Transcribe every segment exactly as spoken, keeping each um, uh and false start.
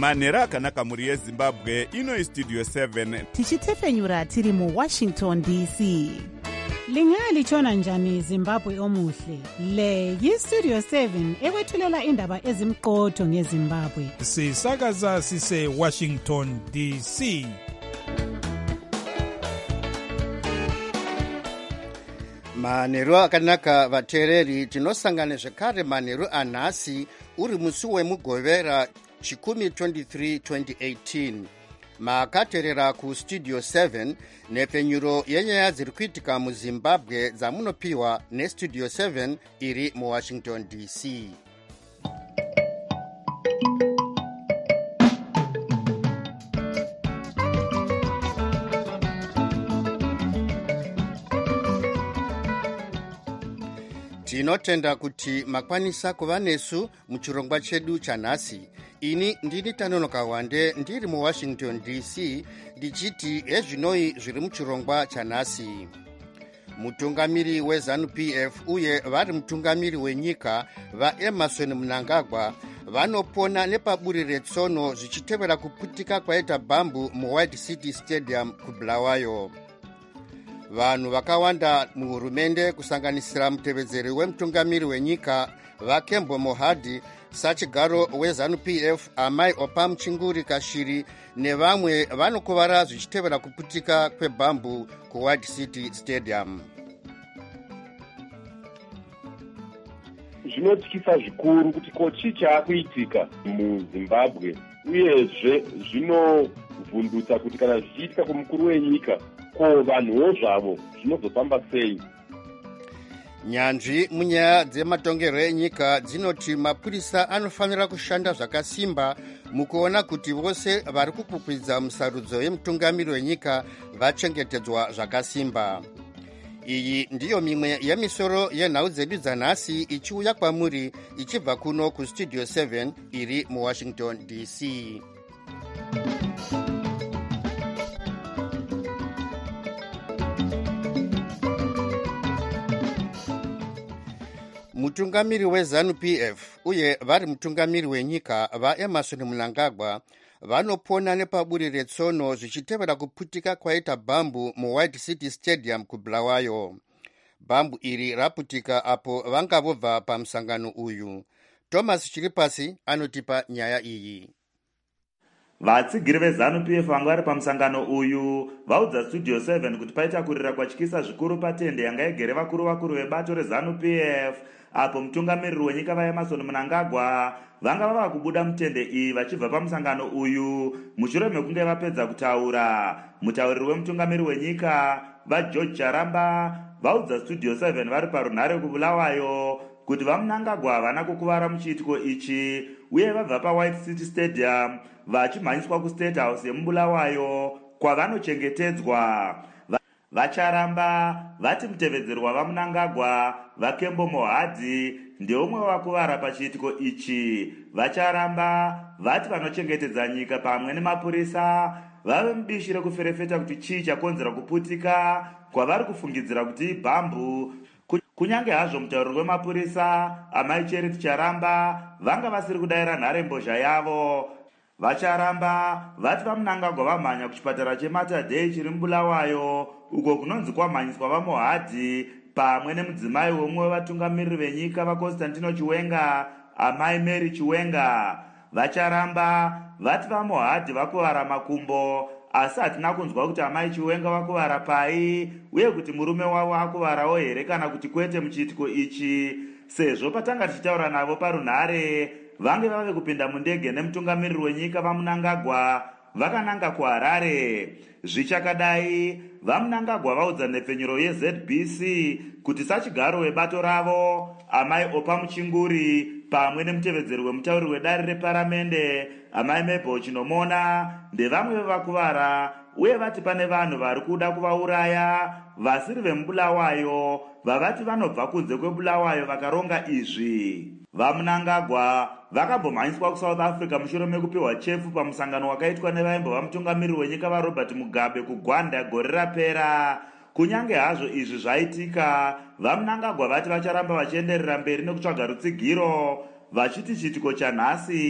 manhero akanaka muri yezimbabwe. Ino istudio seven tichitefenyura tiri mu Washington D C. Lingalitshona njani Zimbabwe omuhle? Le yistudio seven ekwethulela indaba ezimqotho ngeZimbabwe. Sisakaza sise Washington D C. Manhero akanaka vateereri, tinosangana zvekare manhero anhasi uri musi wemugovera chikumi twenty-three twenty eighteen. Makateerera ku studio seven nepfenyuro yenyaya dziri kuitika muZimbabwe dzamunopiwa nestudio seven iri muWashington D C. Tinotenda kuti makwanisa kuva nesu muchirongwa chedu chanhasi. Ini ndini Tanonoka Wande ndiri muWashington D C ndichiti ezvinoi zviri muchirongwa chanhasi. Mutungamiri weZANU-P F uye vari mutungamiri wenyika vaEmmerson Mnangagwa vanopona nepaburi retsono zvichitevera kuputika kwaita bhambu muWhite City Stadium kuBulawayo. Vanhu vakawanda muhurumende kusanganisira mutevedzeri wemutungamiri wenyika vaKembo Mohadi, sachigaro weZANU-P F Amai Opa Muchinguri Kashiri nevamwe vanokuvara zvichitevera kuputika kwebhambu kuWhite City Stadium. Zvinotyisa zvikuru kuti kochi chaakuitika muZimbabwe, uyezve zvinovhundutsa kuti kana zvichiitika kumukuru wenyika ko vanhuwo zvavo zvinozofamba sei. Nyanzvi munyaya dzematongerwo enyika dzinoti mapurisa anofanira kushanda zvakasimba mukuona kuti vose vari kukwikwidzwa musarudzo yemutungamiri wenyika vachengetedzwa zvakasimba. Iyi ndiyo mimwe yemisoro yenhau dzedu dzanhasi ichiuya kwamuri ichibva kuno kustudio seven iri muWashington D C. Mutungamiri weZANU-P F uye vari mutungamiri wenyika vaEmmerson Mnangagwa vanopona nepaburi retsono zvichitevera kuputika kwaita bhambu muWhite City Stadium kuBulawayo. Bhambu iri raputika apo vanga vobva pamusangano uyu. Thomas Chiripasi anotipa nyaya iyi. Vatsigiri veZANU-P F vanga vari pamusangano uyu vaudza studio seven kuti paita kurira kwatyisa zvikuru patende yanga igere vakuru vakuru vebato reZANU-P F apo mutungamiriri wenyika vaEmmerson Mnangagwa vanga vava kubuda mutende iyi vachibva pamusangano uyu mushure mekunge vapedza kutaura. Mutauriri wemutungamiri wenyika vaGeorge Charamba vaudza studio seven vari parunhare kuBulawayo kuti vaMnangagwa havana kukuvara muchiitiko ichi uye vabva paWhite City Stadium vachimhanyiswa kuState House yemuBulawayo kwavanochengetedzwa. Vacharamba vati mutevedzeri wavaMnangagwa vaKembo Mohadi ndeumwe wakuvara pachiitiko ichi. Vacharamba vati vanochengetedza nyika pamwe nemapurisa vave mudishi rekuferefeta kuti chii chakonzera kuputika kwavari kufungidzira kuti ibhambu. Kunyange hazvo mutauriri wemapurisa Amai Charity Charamba vanga vasiri kudayira nharembozha yavo. Vacharamba vati vaMnangagwa vamhanya kuchipatara cheMaterdei chiri muBulawayo uko kunonzi kwamhanyiswa vaMohadi pamwe nemudzimai womwe wevatungamiriri venyika vaConstantino Chiwenga, Amai Mary Chiwenga. Vacharamba vati vaMohadi vakuvara makumbo asi hatina kunzwa kuti Amai Chiwenga vakuvara pai uye kuti murume wavo akuvarawo here kana kuti kwete muchiitiko ichi, sezvo patanga tichitaura navo parunhare vange vave kupinda mundege nemutungamiriri wenyika vaMnangagwa vakananga kuHarare. Zvichakadai vaMnangagwa vaudza nepfenyuro yeZ B C kuti sachigaro webato ravo Amai Opa Muchinguri pamwe nemutevedzeri wemutauriri wedare reparamende Amai Mabel Chinomona ndevamwe vevakuvara uye vati pane vanhu vari kuda kuvauraya vasiri vemuBulawayo vavati vanobva kunze kweBulawayo vakaronga izvi. VaMnangagwa vakambomhanyiswa kuSouth Africa mushure mekupiwa chefu pamusangano wakaitwa nevaimbova mutungamiriri wenyika vaRobert Mugabe kuGwanda gore rapera. Kunyange hazvo izvi zvaitika, vaMnangagwa vati vacharamba vachienderera mberi nekutsvaga rutsigiro vachiti chiitiko chanhasi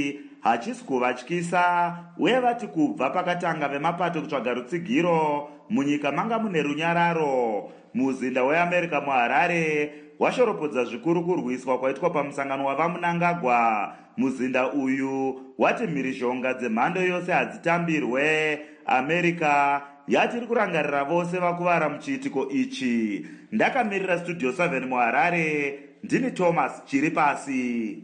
hachisi kuvatyisa uye vati kubva pakatanga vemapato kutsvaga rutsigiro munyika manga mune runyararo. Muzinda weAmerica muHarare washoropodza zvikuru kurwiswa kwaitwa pamusangano wavamunangagwa. Muzinda uyu wati mhirizhonga dzemhando yose hadzitambirwe. America yati iri kurangarira vose vakuvara muchiitiko ichi. Ndakamirira studio seven muHarare, ndini Thomas Chiripasi.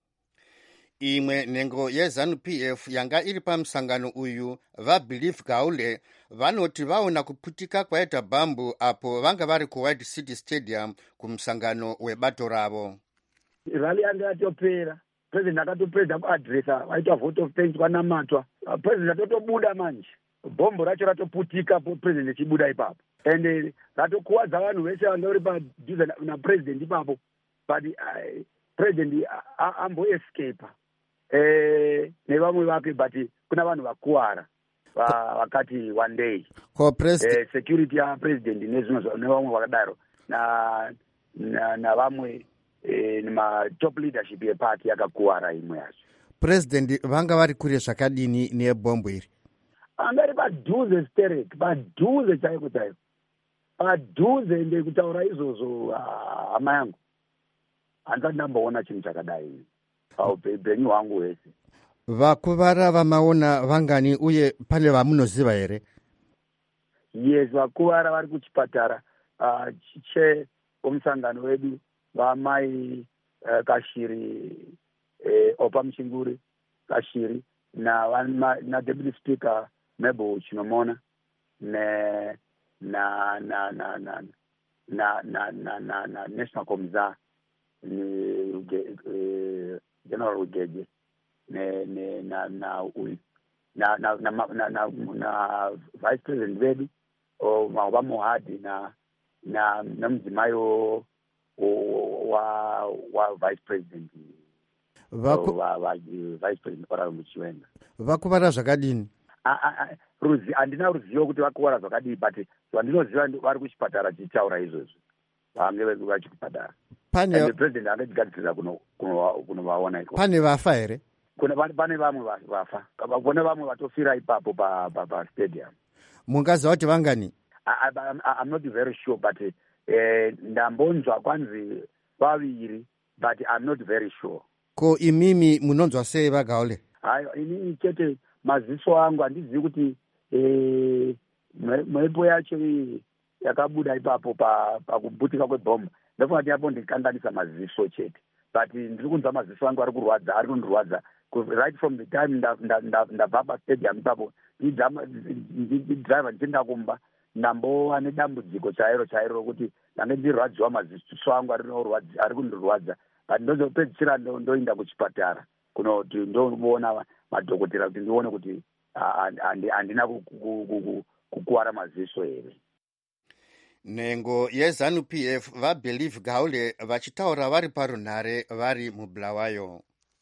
Imwe nhengo yeZANU-P F yanga iri pamusangano uyu vaBelieve Gaule vanoti vaona kuputika kwaita bhambu apo vanga vari kuWhite City Stadium kumusangano webato ravo. Rally yanga yatopera, president akatopedza kuadresa waitwa vote of thanks kwanamatwa. President atotobuda manje, bhombo racho ratoputika president achibuda ipapo, ende ratokuwadza vanhu vese vanga vari padhuze napresident ipapo, but uh, president amboescapa eh nevamwe vake, but kuna vanhu vakuwara vakati one day ko president eh, security ya president nezvino nevamwe vakadaro na na, na vamwe eh, nema top leadership yeparty yakakuwara imwe yacho. President vanga vari kure zvakadini nebhombo iri? Angari padhuze sterek, padhuze chaiko chaiko, padhuze ndekutaura izvozvo hama yangu handisati ndamboona chinhu chakadai paupenyu hwangu hwese. Vakuvara vamaona vangani uye pane vamunoziva here? Yes, vakuvara vari kuchipatara uh, che omusangano wedu vamai uh, Kashiri eh, Opa Mchinguri Kashiri na vama, na deputy speaker Mebo Chinomona ne na na na na na na na na na national komza ni uh, General Ugeje ne ne na na na na na na na na vice president wedu o mava Mohadi na na namdzimayo wa wa vice president Vaku... wa, wa vice president para muchiwenga. Vakuvara zvakadini? Ruzi andina ruzivo kuti vakuvara zvakadini, but vandinoziva vari kuchipatara tichitaura izvozvo vange vachipatara. Pane president angachigadzirira kuno kunovaona iko. Pane vafa here? Kuna pane vamwe vafa, kune vamwe vatofira ipapo pa pa, pa stadium. Mungaziva kuti vangani? I, I, I'm not very sure, but eh, ndambonzwa kwanzi vaviri, but I'm not very sure. Ko imimi munonzwa sei vaGaule? Hayo inini chete maziso angu handizivi kuti eh, mwepo yacho yakabuda ipapo pakuputika pa kwebhomba. Ndofunga kuti yapo ndikanganisa maziso chete, but ndiri kunzwa maziso angu ari kurwadza, ari kundirwadza right from the time ndabva pastadium ipapo ndidriva ndichienda kumba ndambova nedambudziko chairo chairo rokuti ndange ndirwadziwa maziso angu ari kundirwadza, but ndozopedzisira ndoenda kuchipatara kunoti ndoona madhokotera kuti ndione kuti handina kukuwara maziso here. Nhengo yeZANU-P F vaBelieve Gaule vachitaura vari parunhare vari muBulawayo.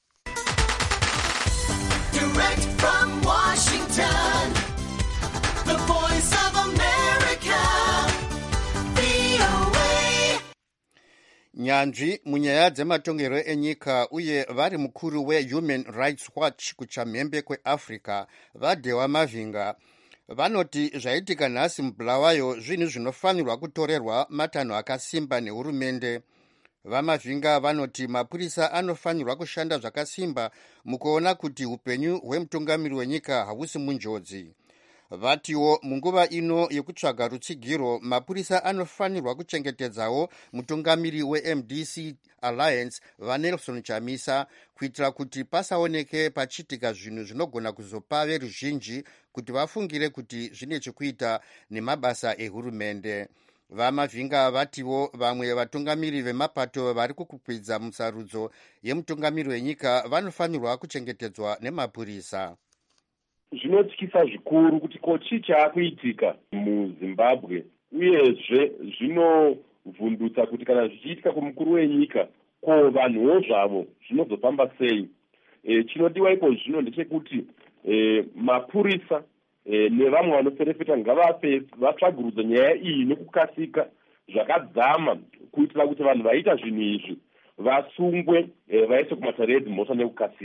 Direct from Washington, the voice of America, V O A. Nyanzvi munyaya dzematongerwo enyika uye vari mukuru weHuman Rights Watch kuchamhembe kweAfrica vaDhewa Mavhinga vanoti zvaitika nhasi muBulawayo zvinhu zvinofanirwa kutorerwa matanho akasimba nehurumende. VaMavhinga vanoti mapurisa anofanirwa kushanda zvakasimba mukuona kuti upenyu hwemutungamiri wenyika hahusi munjodzi. Vatiwo munguva ino yekutsvaga rutsigiro mapurisa anofanirwa kuchengetedzawo mutungamiri weM D C Alliance vaNelson Chamisa kuitira kuti pasaoneke pachitika zvinhu zvinogona kuzopa veruzhinji kuti vafungire kuti zvine chekuita nemabasa ehurumende. VaMavhinga vatiwo vamwe vatungamiri vemapato vari kukwidza musarudzo yemutungamiri wenyika vanofanirwa kuchengetedzwa nemapurisa. Zvinotyisa zvikuru kuti ko chii chaakuitika muZimbabwe, uyezve zvinovhundutsa kuti kana zvichiitika kumukuru wenyika ko vanhuwo zvavo zvinozofamba sei. E, chinodiwa ipo zvino ndechekuti e, mapurisa e, nevamwe vanoferefeta ngavafe vatsvagurudza nyaya iyi nekukasika zvakadzama kuitira kuti vanhu vaita zvinhu izvi vasungwe e, vaiswe kumatare edzimhosva nekukasika.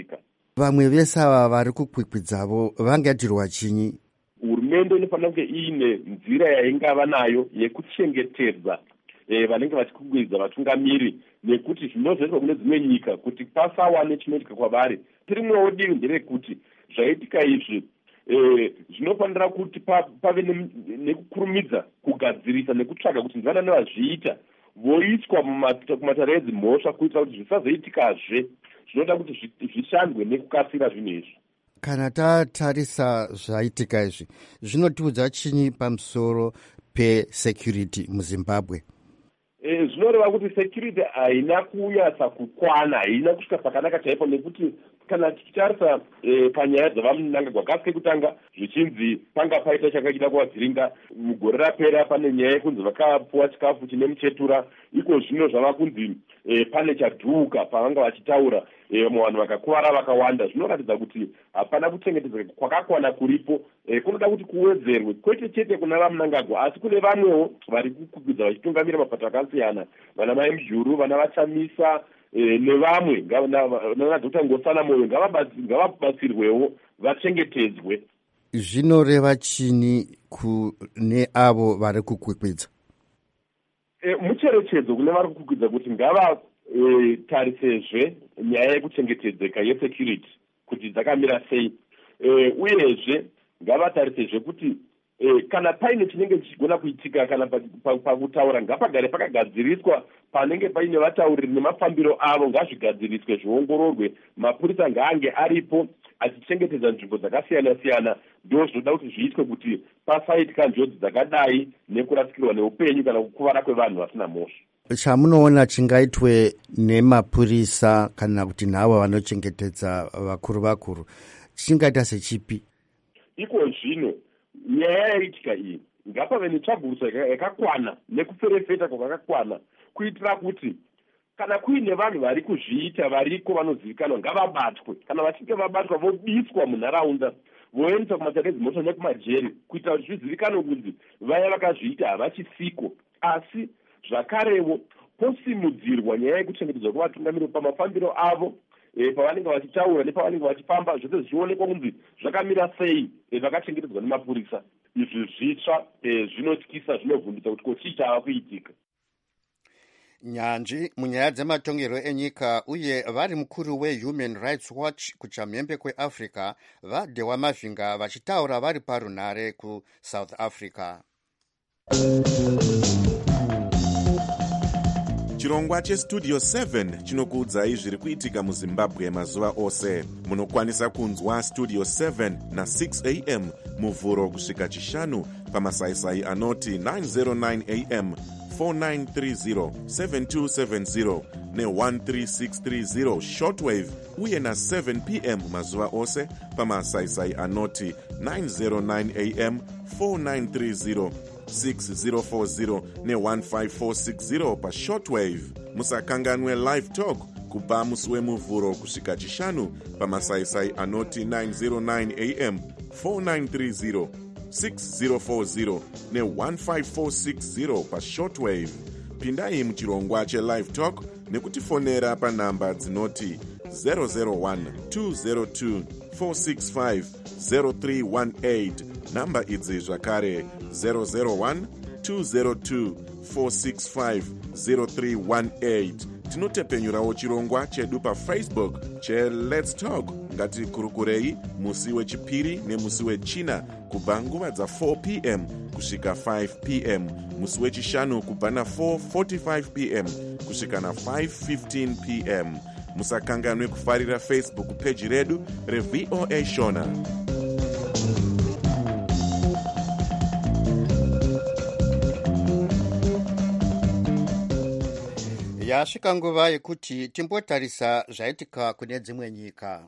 vamwe vese ava vari kukwikwidzavo vangatirwa chinyi? Hurumende inofanira kunge iine nzira yaingava nayo yekuchengetedza eh, vanenge vachikwikwidzwa vatungamiri, nekuti zvinozoitwa kune dzimwe nyika kuti pasawane chinoitika kwavari. Tirimwewo divi nderekuti zvaitika izvi eh, zvinofanira kuti pave nekukurumidza kugadzirisa nekutsvaga kuti ndivana nevazviita voiswa kumatare edzimhosva kuitira kuti zvisazoitikazve. Zvinoda kuti zvishandwe nekukasira zvinhu izvi. Kana tatarisa zvaitika izvi zvinotiudza chinyi pamusoro pesecurity muZimbabwe? E, zvinoreva kuti security haina kunyatsa kukwana, haina kusvika pakanaka chaipo, nekuti kana tichitarisa e, panyaya dzavamunangagwa kasi kekutanga zvichinzi panga paita chakachida kuvavhiringa mugore rapera, pane nyaya yekunzi vakapuwa chikafu chine muchetura. Iko zvino zvava kunzi e, pane chadhuka pavanga vachitaura e, vanhu vakakuvara vakawanda. Zvinoratidza kuti hapana kuchengetedzeka kwakakwana kuripo. E, kunoda kuti kuwedzerwe kwete chete kuna vamunangagwa asi kune vamwewo vari kukwikwidzwa vachitungamira mapato akasiyana, vana mai Mujuru, vana Vachamisa e, nevamwe nanadhokta Ngosana Moyo ngavabatsirwewo vachengetedzwe. Zvinoreva chini kune avo vari kukwikwidza? E, mucherechedzo kune vari kukwikwidza kuti ngava e, tarisezve nyaya yekuchengetedzeka yesecurity kuti dzakamira sei, e, uyezve ngavatarisezve kuti e, kana paine chinenge chichigona kuitika kana pakutaura pa, pa ngapagare pakagadziriswa, panenge paine vatauriri nemafambiro avo ngazvigadziriswe zviongororwe, mapurisa ngaange aripo achichengetedza nzvimbo dzakasiyana-siyana. Ndo zvinoda kuti zviitwe kuti pasaitika njodzi dzakadai nekurasikirwa neupenyu kana kukuvara kwevanhu vasina mhosva. Chamunoona chingaitwe nemapurisa kana kuti navo vanochengetedza vakuru vakuru chingaita sechipi? Iko zvino nyaya yaitika iyi ngapave netsvaguruso yakakwana nekuferefeta kwakakwana kuitira kuti kana kuine vanhu vari kuzviita variko vanozivikanwa ngavabatwe. Kana vachinge vabatwa vobiswa munharaunda, voendeswa kumatare edzimhosva nekumajeri kuitira kuti zvizivikanwe kuti vaya vakazviita havachisiko. Asi zvakarewo posimudzirwa nyaya yekuchengetedzwa kwavatungamiri pamafambiro avo, e, pavanenge vachitaura nepavanenge vachifamba, zvose zvichionekwa kunzi zvakamira sei e, vakachengetedzwa nemapurisa. Izvi zvitsva e, zvinotyisa, zvinovhundutsa kuti kochii chava kuitika. Nyanzvi munyaya dzematongerwo enyika uye vari mukuru weHuman Rights Watch kuchamhembe kweAfrica vaDewa Mavhinga vachitaura vari parunare kuSouth Africa. Chirongwa chestudio seven chinokuudzai zviri kuitika muZimbabwe mazuva ose. Munokwanisa kunzwa studio seven na six a m muvhuro kusvika chishanu pamasaisai anoti nine oh nine a m, four nine three zero, seven two seven zero ne one three six three zero shortwave, uye na seven p m mazuva ose pamasaisai anoti nine oh nine a m, four nine three zero, six zero four zero ne one five four six zero pa shortwave. Musakanganwe live talk kubva musi wemuvhuro kusvika chishanu pamasaisai anoti nine oh nine a m, four nine three zero, six zero four zero ne one five four six zero pa shortwave. Pindai muchirongwa chelive talk nekutifonera panhamba dzinoti zero zero one two zero two four six five zero three one eight, namba idzi zvakare zero zero one two zero two four six five zero three one eight. Tinotepenyurawo chirongwa chedu paFacebook cheLet's Talk. Ngatikurukurei musi wechipiri nemusi wechina kubva nguva dza four p m kusvika five p m, musi wechishanu kubva na four forty-five p m kusvika na five fifteen p m. Musakanganwe kufarira Facebook page redu reV O A Shona. Yasvika nguva yekuti timbotarisa zvaitika kune dzimwe nyika.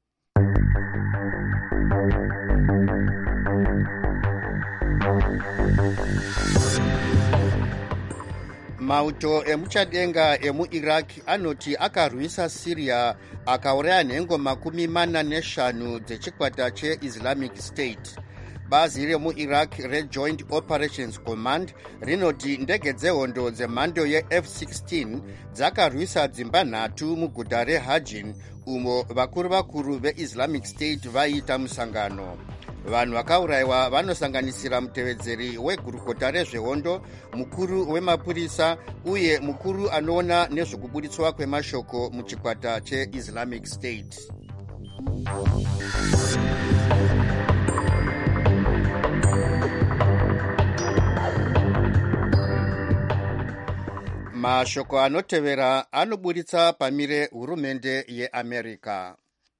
Mauto emuchadenga emuIraq anoti akarwisa Syria akauraya nhengo makumi mana neshanu dzechikwata cheIslamic State. bazi remuiraq rejoint operations command rinoti ndege dzehondo dzemhando yeF sixteen dzakarwisa dzimba nhatu muguta rehajin umo vakuru vakuru veislamic state vaiita musangano. Vanhu vakaurayiwa vanosanganisira mutevedzeri wegurukota rezvehondo, mukuru wemapurisa uye mukuru anoona nezvekubuditswa kwemashoko muchikwata cheislamic state. Mashoko anotevera anoburitsa pamire hurumende yeAmerica.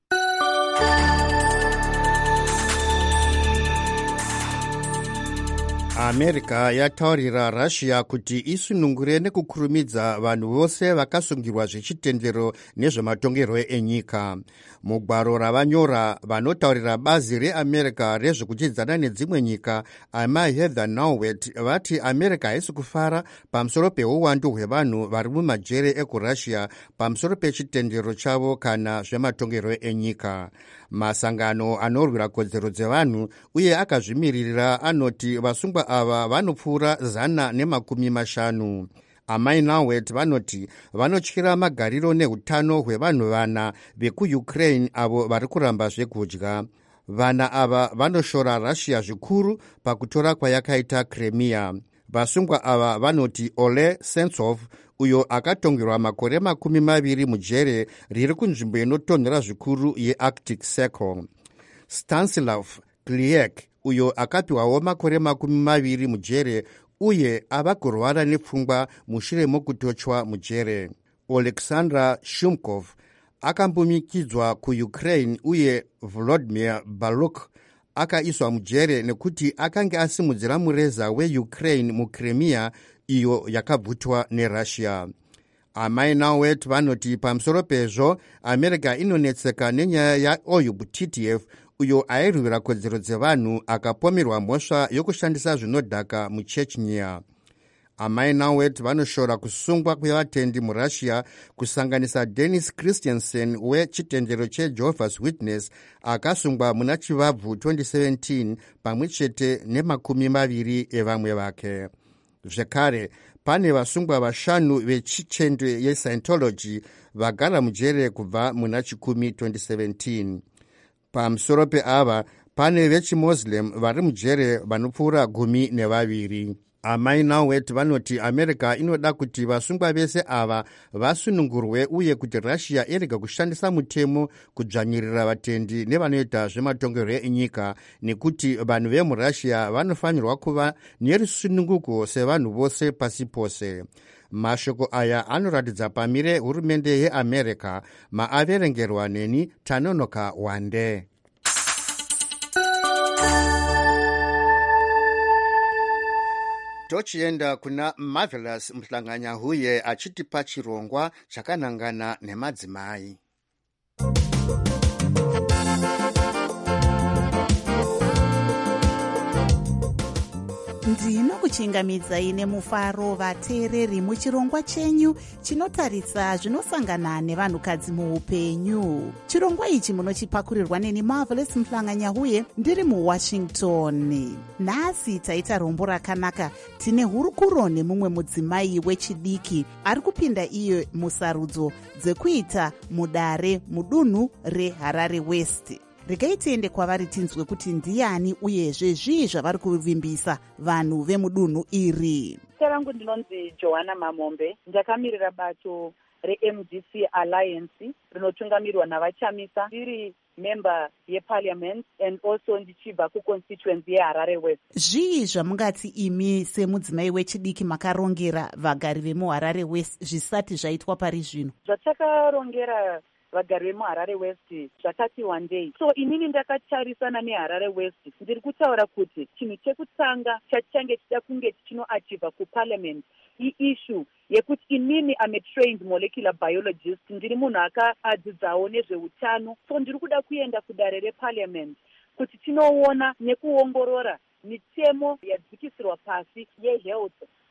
America yataurira Russia kuti isunungure nekukurumidza vanhu vose vakasungirwa zvechitendero nezvematongerwo enyika. Mugwaro ravanyora, vanotaurira bazi reAmerica rezvekuchidzana nedzimwe nyika amai Heather Nauert vati America haisi kufara pamusoro peuwandu hwevanhu vari mumajere ekurussia pamusoro pechitendero chavo kana zvematongerwo enyika. Masangano anorwira kodzero dzevanhu uye akazvimirira anoti vasungwa ava vanopfuura zana nemakumi mashanu. Amai Nauert vanoti vanotyira magariro neutano hwevanhu vana vekuUkraine avo vari kuramba zvekudya. Vana ava vanoshora Russia zvikuru pakutora kwayakaita Crimea. Vasungwa ava vanoti Ole Sentsov, uyo akatongerwa makore makumi maviri mujere riri kunzvimbo inotonhora zvikuru yeArctic Circle. Stanislav Kliek, uyo akapiwawo makore makumi maviri mujere uye ava kurwara nepfungwa mushure mokutochwa mujere. Oleksandra Shumkov akambomikidzwa kuUkraine uye Volodymyr Baluk akaiswa mujere nekuti akanga asimudzira mureza weUkraine muCrimea iyo yakabvutwa neRussia. Amai Nauert vanoti pamusoro pezvo America inonetseka nenyaya yaOyub Titiev uyo airwira kodzero dzevanhu akapomerwa mhosva yokushandisa zvinodhaka muChechnya. Amai Nauert vanoshora kusungwa kwevatendi muRussia kusanganisa Denis Christensen wechitendero cheJehovah's Witness akasungwa muna chivabvu twenty seventeen pamwe chete nemakumi maviri evamwe vake. Zvekare, pane vasungwa vashanu vechitendero yeScientology vagara mujere kubva muna chikumi twenty seventeen. Pamusoro peava, pane vechiMuslim vari mujere vanopfuura gumi nevaviri. Amai Nauert vanoti America inoda kuti vasungwa vese ava vasunungurwe uye kuti Russia irega kushandisa mutemo kudzvanyirira vatendi nevanoita zvematongerwo enyika, nekuti vanhu vemuRussia vanofanirwa kuva nerusununguko sevanhu vose pasi pose. Mashoko aya anoratidza pamire hurumende yeAmerica, maaverengerwa neni Tanonoka Wande. Tochienda kuna Marvelous Mhlanganyahuye achitipa chirongwa chakanangana nemadzimai. ndinokuchingamidzai nemufaro vateereri muchirongwa chenyu chinotarisa zvinosangana nevanhukadzi muupenyu. Chirongwa ichi munochipakurirwa neni Marvelous Mhlanganyahuye ndiri muWashington. Nhasi taita rombo rakanaka. Tine hurukuro nemumwe mudzimai wechidiki ari kupinda iyo musarudzo dzekuita mudare mudunhu reHarare West. Regai tiende kwavari tinzwe kuti ndiani uyezve zvii zvavari kuvimbisa vanhu vemudunhu iri. Zita rangu ndinonzi Johanna Mamombe. Ndakamirira bato reM D C Alliance rinotungamirwa navachamisa, ndiri member yeparliament and also ndichibva kuconstituency yeHarare West. Zvii zvamungati imi semudzimai wechidiki makarongera vagari vemuHarare West zvisati zvaitwa pari zvino? Zvatakarongera vagari vemuHarare West zvakati wandei. So inini ndakatarisana neHarare West ndiri kutaura kuti chinhu chekutanga chachange chida kunge tichinoachivha kuparliament iissue yekuti inini am a trained molecular biologist, ndiri munhu akadzidzawo nezveutano. So ndiri kuda kuenda kudare reparliament kuti tinoona nekuongorora mitemo yadzikisirwa pasi yehealth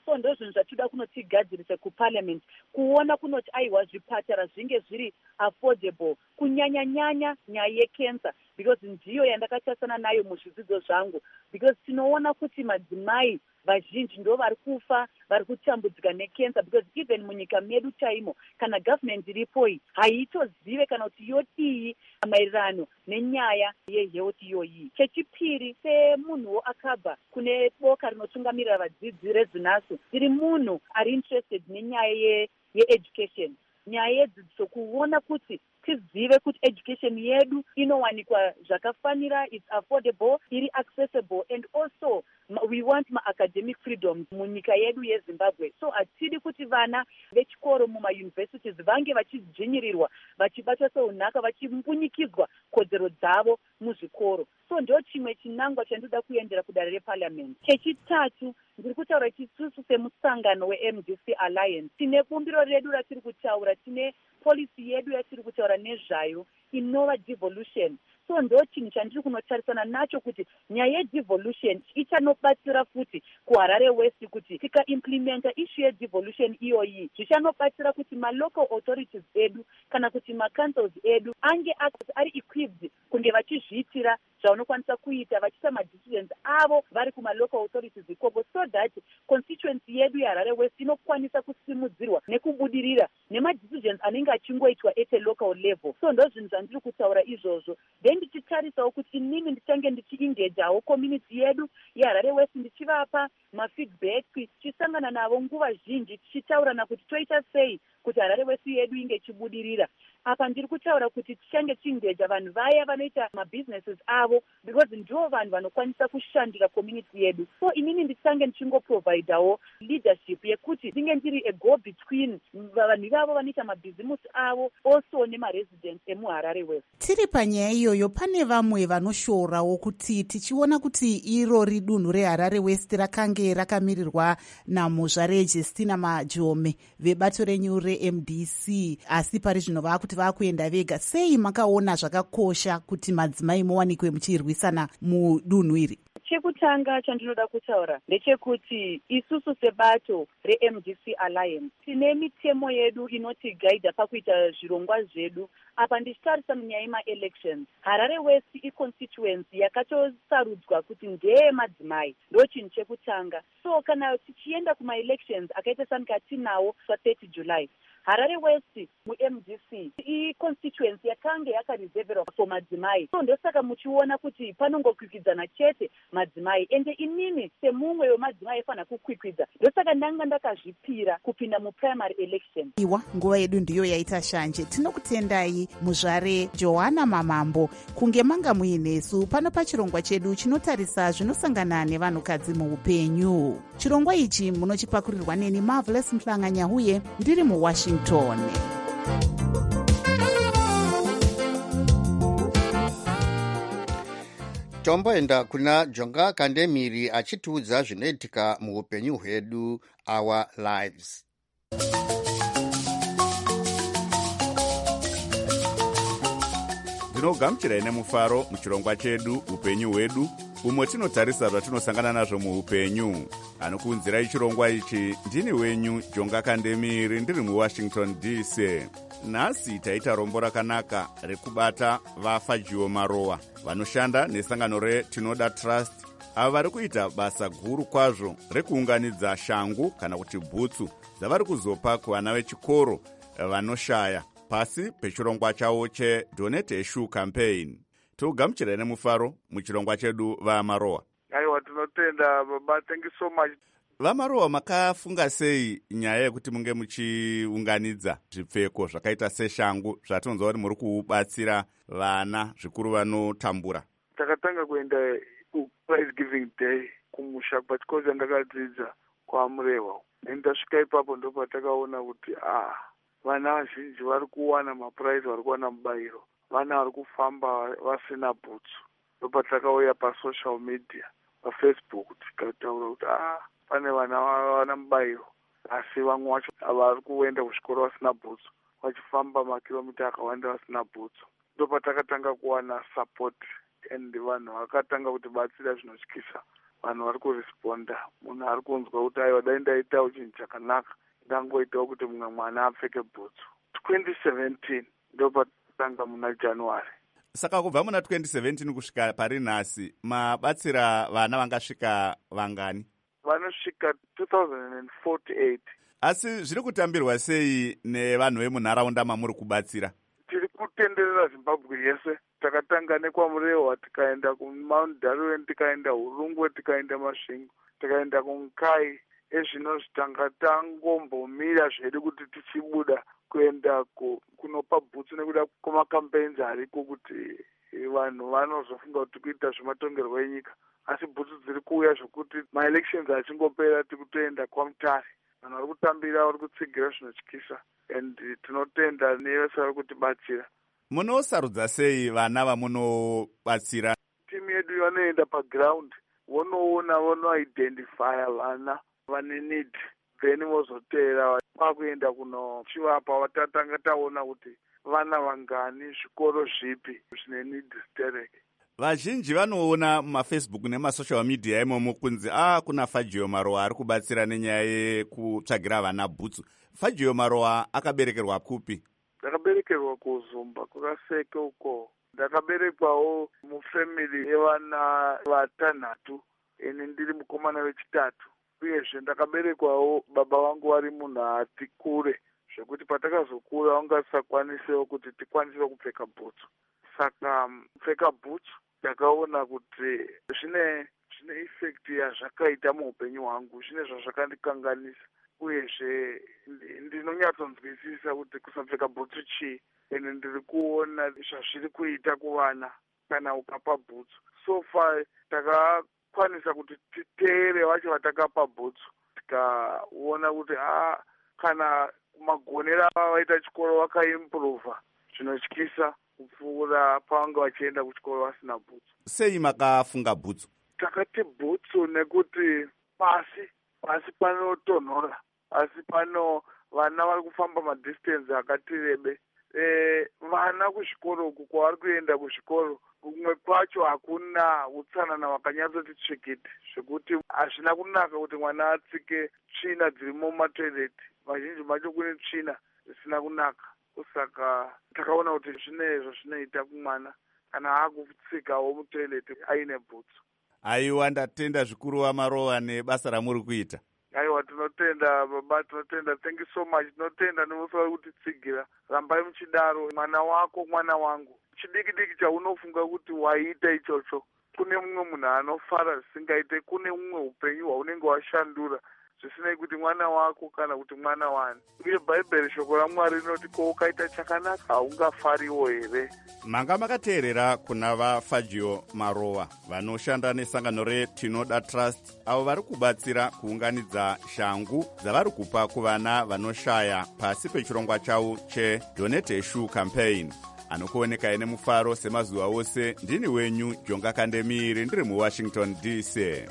so ndo zvinhu zvatinoda kunotigadzirisa kuparliament kuona kunoti aiwa zvipatara zvinge zviri affordable kunyanya-nyanya nyaya yecancer because ndiyo yandakatarisana nayo muzvidzidzo zvangu because tinoona kuti madzimai vazhinji ndo vari kufa vari kutambudzika necancer because even munyika medu chaimo kana government iripoi haitozive kana kuti yodii maererano nenyaya yehealth iyoyi. Chechipiri, semunhuwo akabva kune boka rinotungamirira vadzidzi rezinasu tiri munhu ari interested nenyaya yeeducation, nyaya yedzidziso, kuona kuti tizive kuti education yedu inowanikwa zvakafanira, it's affordable, iri accessible, and also we want ma-academic freedoms munyika yedu yeZimbabwe. So hatidi kuti vana vechikoro mumayunivhesitizi vange vachidzvinyirirwa, vachibatwa seunhaka, vachimbunyikidzwa kodzero dzavo muzvikoro. So ndo chimwe chinangwa chandoda kuendera kudare reparliament. Chechitatu, ndiri kutaura chisusu semusangano we-M D C Alliance. Tine bumbiro redu ratiri kutaura, tine policy yedu yatiri kutaura nezvayo inova devolution. So ndo chinhu chandiri kunotarisana nacho kuti nyaya yedevolution ichanobatsira futi kuHarare West kuti tika-implementa issue yedevolution iyoyi zvichanobatsira kuti ma-local authorities edu kana kuti ma-councils edu ange ari equipped kunge vachizviitira zvavanokwanisa kuita vachiita ma-decisions avo vari kuma-local authorities ikoko, so that constituency yedu yeHarare West inokwanisa kusimudzirwa nekubudirira nema-decisions anenge achingoitwa at a local level. So ndo zvinhu zvandiri kutaura izvozvo. Then ndichitarisawo kuti inini ndichange ndichiengajawo community yedu yeHarare West ndichivapa mafeedback, tichisangana navo nguva zhinji tichitaurana kuti toita sei kuti Harare West yedu inge ichibudirira. Apa ndiri kutaura kuti tichange tiengaja vanhu vaya vanoita mabusinesses avo because ndivo vanhu vanokwanisa kushandira community yedu. So inini ndichange ndichingoprovidawo leadership yekuti ndinge ndiri a go between vanhu ivavo vanoita mabhizimusi avo also nemaresidents emuHarare West. Tiri panyaya iyoyo pane vamwe vanoshorawo kuti tichiona kuti irori dunhu reHarare West rakange rakamirirwa namuzvare Justina Majome vebato renyu re-M D C, asi pari zvino vakuti vakuenda vega. Sei makaona zvakakosha kuti madzimai muwanikwe muchirwisana mudunhu iri? Chekutanga chandinoda kutaura ndechekuti isusu sebato re-M D C Alliance tine mitemo yedu inotigaidha pakuita zvirongwa zvedu. Apa ndichitarisa munyaya yema-elections, Harare West i-constituency yakatosarudzwa kuti ndeye madzimai, ndo chinhu chekutanga. So kana tichienda kuma-elections akaita sanika tinawo pa-thirty July, Harare West mu-M D C i-constituency yakange yakareserverwa for madzimai. So ndosaka muchiona kuti panongokwikidzana chete madzimai, ende inini semumwe wemadzimai efana kukwikidza, ndosaka ndanga ndakazvipira kupinda mu-primary election. Iwa nguva yedu ndiyo yaita shanje. Tinokutendai muzvare Johanna Mamambo kunge manga muinesu pano pachirongwa chedu chinotarisa zvinosangana nevanhukadzi muupenyu. Chirongwa ichi munochipakurirwa neni Marvelous Mhlanga-Nyahuye ndiri muWashington. tomboenda kuna Jonga Kandemiri achitiudza zvinoitika muupenyu hwedu, our lives. Ndinogamuchirai nemufaro muchirongwa chedu upenyu hwedu, umwe tinotarisa zvatinosangana nazvo muupenyu. Anokuunzirai chirongwa ichi ndini wenyu Jonga Kandemiri ndiri muWashington D C. Nhasi taita rombo rakanaka rekubata vafa Jiwo Marowa vanoshanda nesangano reTinoda Trust, ava vari kuita basa guru kwazvo rekuunganidza shangu kana kuti bhutsu dzavari kuzopa kuvana vechikoro vanoshaya pasi pechirongwa chavo cheDonate a Shoe campaign. Togamuchirai nemufaro muchirongwa chedu vaMarowa. Aiwa, tinotenda baba, thank you so much. VaMarowa, makafunga sei nyaya yekuti munge muchiunganidza zvipfeko zvakaita seshangu zvatonzwa kuti muri kubatsira vana zvikuru vanotambura? Takatanga kuenda ku-prize giving day kumusha pachikoro chandakadzidza kwaMurehwa. Ndasvika ipapo ndipo takaona kuti ah vana vazhinji vari kuwana mapuraizi, vari kuwana mubayiro, vana vari kufamba vasina bhutsu. Ndipo takauya pasocial media paFacebook tikataura kuti ah pane vana vana mubayiro, asi vamwe vacho vari kuenda kuzvikoro vasina bhutsu, vachifamba makilomita akawanda vasina bhutsu. Ndipo takatanga kuwana support and vanhu vakatanga kuti batsira zvinotyisa vanhu vari kuresponda, munhu ari kunzwa kuti aiwa dai ndaitawo chinhu chakanaka ndangoitawo kuti mumwe mwana apfeke bhutsu. twenty seventeen ndo patanga muna January. Saka kubva muna twenty seventeen kusvika pari nhasi mabatsira vana vangasvika vangani? Vanosvika two thousand forty-eight. Asi zviri kutambirwa sei nevanhu vemunharaunda mamuri kubatsira? Tiri kutenderera Zimbabwe yese. Takatanga nekwaMurewa, tikaenda kuMount Darwen, tikaenda Hurungwe, tikaenda Masvingo, tikaenda kuNkai. Ezvino zvitanga tangombomira zvedu kuti tichibuda kuenda kunopa bhutsu nekuda kwamakampenzi ariko kuti vanhu vanozofunga kuti kuita zvematongerwo enyika. Asi bhutsu dziri kuuya zvokuti maelections achingopera tikutoenda kwaMutare. Vanhu vari kutambira, vari kutsigira zvinotyisa, and tinotenda nevese vari kutibatsira. Munosarudza sei vana vamunobatsira? Timu yedu vanoenda paground, vonoona, vonoidentifya vana vane need, then vozotera kwakuenda kunochivapa. Vatatanga taona kuti vana vangani, zvikoro zvipi zvine need dzitereke. Vazhinji vanoona mumafacebook nemasocial media imomo kunzi ah kuna Fagio Marowa ari kubatsira nenyaya yekutsvagira vana bhutsu. Fagio Marowa akaberekerwa kupi? Ndakaberekerwa kuZumba kwakaseke uko. Ndakaberekwawo mufamily yevana vatanhatu, ini ndiri mukomana wechitatu. Uyezve ndakaberekwawo baba vangu vari munhu ati kure, zvekuti patakazokura vangasakwanisewo kuti tikwanise kupfeka bhutsu. Saka kupfeka bhutsu ndakaona kuti zvine zvine effect yazvakaita muupenyu hwangu, zvine zvazvakandikanganisa. Uyezve ndinonyatsonzwisisa kuti kusapfeka bhutsu chii, ene ndiri kuona zvazviri kuita kuvana kana ukapa bhutsu. So far takakwanisa kuti titeere vacho vatakapa bhutsu, tikaona kuti ah kana magonero avaita chikoro vakaimprova, zvinotyisa kupfuura pavanga vachienda kuchikoro vasina bhutsu. Sei makafunga bhutsu? Takati bhutsu nekuti pasi pasi panotonhora, asi pano vana vari kufamba madistance akati rebe. E, vana kuzvikoro uku kwavari kuenda kuzvikoro kumwe kwacho hakuna utsanana hwakanyatsoti tsvikiti, zvekuti hazvina kunaka kuti mwana atsike tsvina dzirimo mumatoireti. Mazhinji macho kune tsvina zvisina kunaka. Saka takaona kuti zvine zvazvinoita kumwana kana akutsikawo mutoireti aine bhutsu. Aiwa, ndatenda zvikuru waMarowa nebasa ramuri kuita. Aiwa, tinotenda baba, tinotenda. Thank you so much. Tinotenda nemusa kutitsigira. Rambai muchidaro. Mwana wako, mwana wangu. Chidiki diki chaunofunga kuti waita ichocho, kune mumwe munhu anofara zvisingaite, kune mumwe upenyu hwaunenge washandura zvisinei kuti mwana wako kana kuti mwana wani. Uye Bhaibheri shoko raMwari rinoti ko ukaita chakanaka haungafariwo here. Manga makateerera kuna vaFagio Marowa vanoshanda nesangano reTinoda Trust, avo vari kubatsira kuunganidza shangu dzavari kupa kuvana vanoshaya pasi pechirongwa chavo cheDonate a Shoe Campaign. Anokuoneka ine mufaro semazuva ose, ndini wenyu Jonga Kandemiri, ndiri muWashington D C.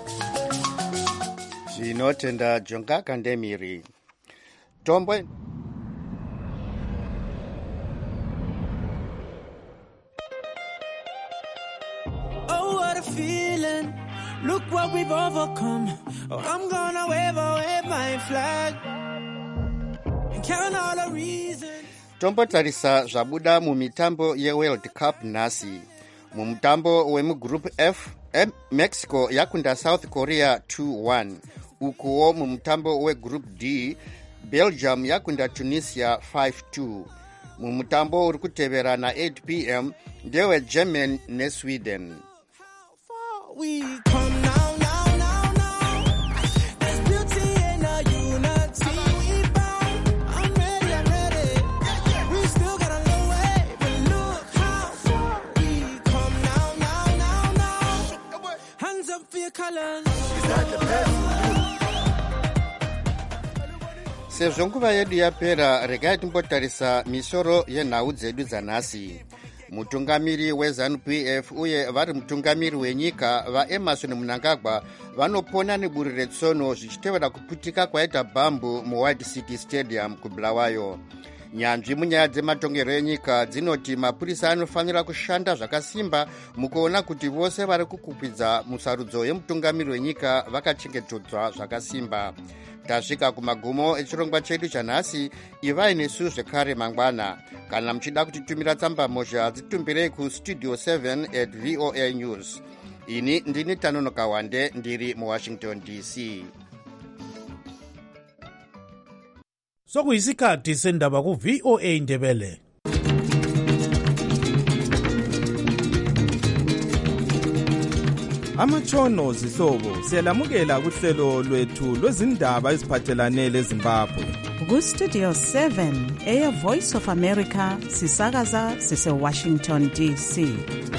Zvinotenda Jonga Kandemiri. Tombwe Oh, what a feeling. Look what we've overcome. Oh, I'm gonna wave away my flag and count all the reasons. Tombotarisa zvabuda mumitambo yeWorld Cup nhasi. Mumutambo wemugroup F, Mexico yakunda South Korea two one. Ukuwo mumutambo wegroup D, Belgium yakunda Tunisia five two. Mumutambo uri kuteverana eight p m ndewe Germany neSweden. We come now, now, now, now. There's beauty in our unity. We bound. I'm ready, I'm ready. We still got a long way, but look how far we come now, now, now, now. Hands up for your colors. Sezvo nguva yedu yapera, regai timbotarisa misoro yenhau dzedu dzanhasi. Mutungamiri weZANU-P F uye vari mutungamiri wenyika vaEmerson Mnangagwa vanopona neburi retsono zvichitevera kuputika kwaita bhambu muWhite City Stadium kuBulawayo. nyanzvi munyaya dzematongero enyika dzinoti mapurisa anofanira kushanda zvakasimba mukuona kuti vose vari kukwikwidzwa musarudzo yemutungamiri wenyika vakachengetedzwa zvakasimba. Tasvika kumagumo echirongwa chedu chanhasi. Ivai nesu zvekare mangwana. Kana muchida kutitumira tsamba mhosva dzitumbirei kustudio seven at voa news. Ini ndini Tanonoka Wande ndiri muWashington D C. Sokuyisikhathi sendaba ku-V O A Ndebele. Amatshono zihlobo siyalamukela kuhlelo lwethu lwezindaba eziphathelane leZimbabwe. Ku-Studio seven eya Voice of America sisakaza sise-Washington D C.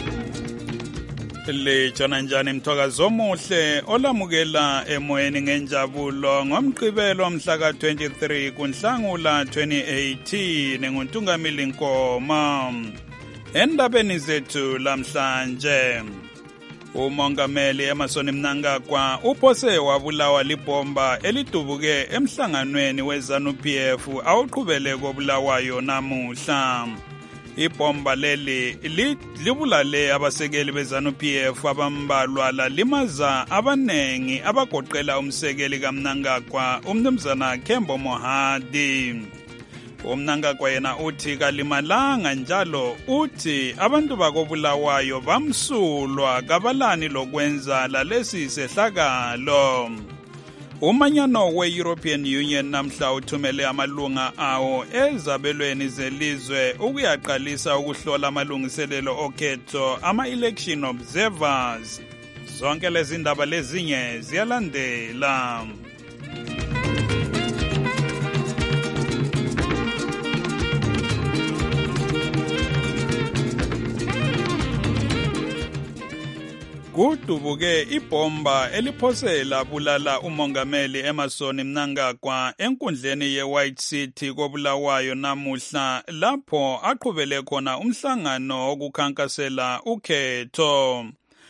Lijona njani mthokazi omuhle olamukela emoyeni ngenjabulo ngomgqibelo mhla ka twenty-three kuNhlangula twenty eighteen nguntungamili Nkoma. Endabeni zethu lamhlanje, umongameli Emmerson Mnangagwa uphose wabulawa libomba elidubuke emhlanganweni weZanu-P F awuqhubele kobulawayo namuhla. Ibomba leli libulale abasekeli beZanu-P F abambalwa lalimaza abanengi abagoqela umsekeli kaMnangagwa umnumzana Kembo Mohadi. UMnangagwa yena uthi kalimalanga njalo uthi abantu bakobulawayo bamsulwa kabalani lokwenza lalesi sehlakalo. Umanyano we-European Union namhla uthumele amalunga awo ezabelweni zelizwe ukuyaqalisa ukuhlola amalungiselelo okhetho ama-election observers. Zonke lezi ndaba lezinye ziyalandela. Kudubuke ibomba eliphose labulala umongameli Emmerson Mnangagwa enkundleni ye-White City kobulawayo namuhla lapho aqhubele khona umhlangano okukhankasela ukhetho.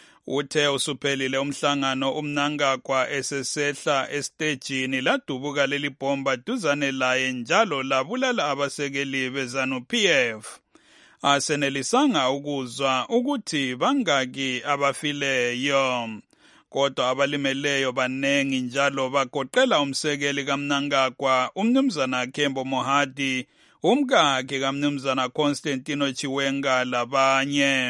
Uthe usuphelile umhlangano uMnangagwa esesehla estejini ladubuka leli bomba duzane laye njalo labulala abasekeli beZanu-P F. Asenelisanga ukuzwa ukuthi bangaki abafileyo, kodwa abalimeleyo banengi njalo bagoqela umsekeli kaMnangagwa umnumzana Kembo Mohadi, umkakhe kaMnumzana Constantino Chiwenga labanye.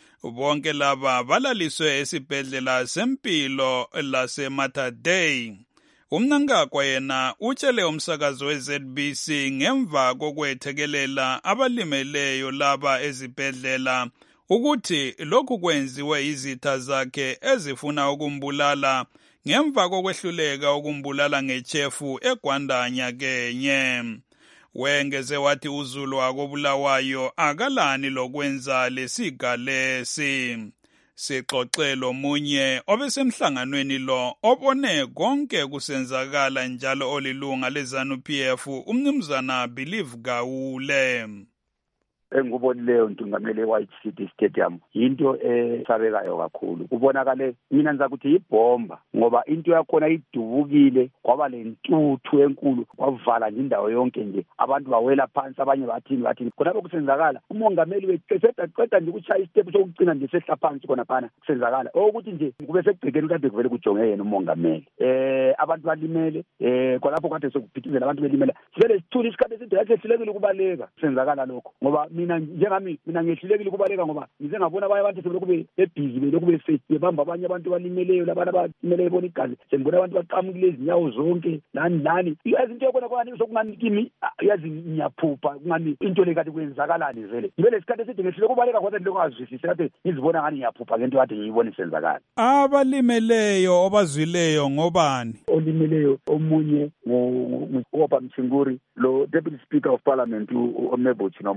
Bonke laba balaliswe esibhedlela sempilo laseMater Dei. UMnangagwa yena utshele umsakazo we-Z B C ngemva kokwethekelela abalimeleyo laba ezibhedlela ukuthi lokhu kwenziwe izitha zakhe ezifuna ukumbulala ngemva kokwehluleka ukumbulala ngechefu eGwandanya kenye. Wengeze wathi uZulu wakobulawayo akalani lokwenza lesigalesi. Sixoxelo munye obesemhlanganweni lo obone konke kusenzakala njalo olilunga leZanu-P F umnumzana Believe Gawule. engubonileyo ntungameli e-White City Stadium into esabekayo kakhulu. Kubonakale mina ngizakuthi ibomba ngoba into yakhona idubukile kwaba lentuthu enkulu kwavala nje indawo yonke nje abantu bawela phansi abanye bathini bathini khonapho kusenzakala umongameli weceda qeda nje ukuchaya istep sokugcina nje sehla phansi khona phana kusenzakala ukuthi nje kube sekugcekeni kade kuvele kujonge yena umongameli eh abantu balimele eh khonapho kade sokuphithizela abantu belimela sivele sithula isikhathi esinto yakhe silekile ukubaleka kusenzakala lokho ngoba mina njengami mina ngehlulekile ukubaleka ngoba ngize ngabona abanye abantu sebele kube ebhizi bele kube faith bamba abanye abantu balimeleyo labana balimeleyo bona igazi sengibona abantu baqamukile izinyawo zonke nani nani yazi into yakona kwani sokungani kimi yazi ngiyaphupha kungani into le kade kwenzakalani vele ngibele isikhathi esithi ngehluleke ukubaleka kodwa into ngazwisisi kade ngizibona ngani ngiyaphupha ngento kade ngiyibona isenzakala. Abalimeleyo obazwileyo ngobani? Olimeleyo omunye ngoba Mchinguri lo Deputy Speaker of Parliament uMebo Chinomona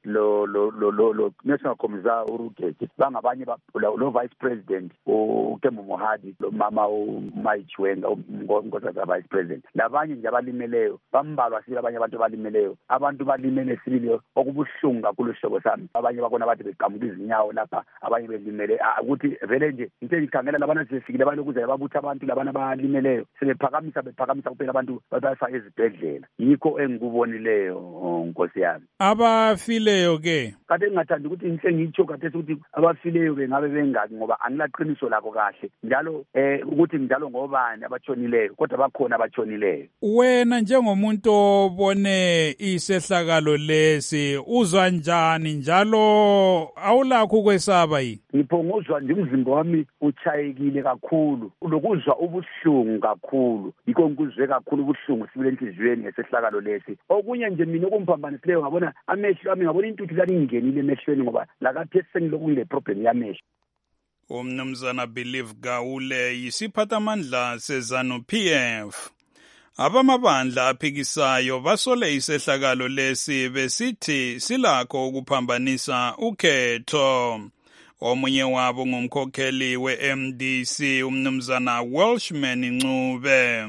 lo lo lo lo, lo National Commissar uRugege bangabanye lo Vice President uTembu Mohadi lo mama uMayichwenga uNkosazana Vice President labanye nje abalimeleyo bambalwa sibili abanye abantu abalimeleyo abantu balimele sibili okubuhlungu kakhulu sihlobo sami abanye bakona bathi beqamuka izinyawo lapha abanye belimele ukuthi vele nje into engikhangela labana sifikile balokuze babutha abantu labana abalimeleyo sebephakamisa bephakamisa kuphela abantu bayafaka ezibhedlela yikho engikubonileyo Nkosi yami. Abafileyo ke kade ngingathanda ukuthi inhle ngitsho kade ukuthi abafileyo ke ngabe bengaki ngoba angilaqiniso lakho kahle njalo eh ukuthi njalo ngobani abatshonileyo kodwa bakhona abatshonileyo. Wena njengomuntu obone isehlakalo lesi uzwa njani njalo awulakho ukwesaba yini? Ngiphongozwa nje umzimba wami uchayekile kakhulu lokuzwa ubuhlungu kakhulu yikho ngikuzwe kakhulu ubuhlungu sibile enhliziyweni ngesehlakalo lesi. Okunye nje mina okumphambanisileyo ngabona amehlo ami ngabona intuthu laningenile emehlweni ngoba lakathi sengiloku ngile problem yamehlo. Umnumzana Believe Gawule yisiphathamandla seZanu P F. Abamabandla aphikisayo basole isehlakalo lesi besithi silakho ukuphambanisa ukhetho. Omunye wabo ngumkhokheli we-M D C umnumzana Welshman Ncube.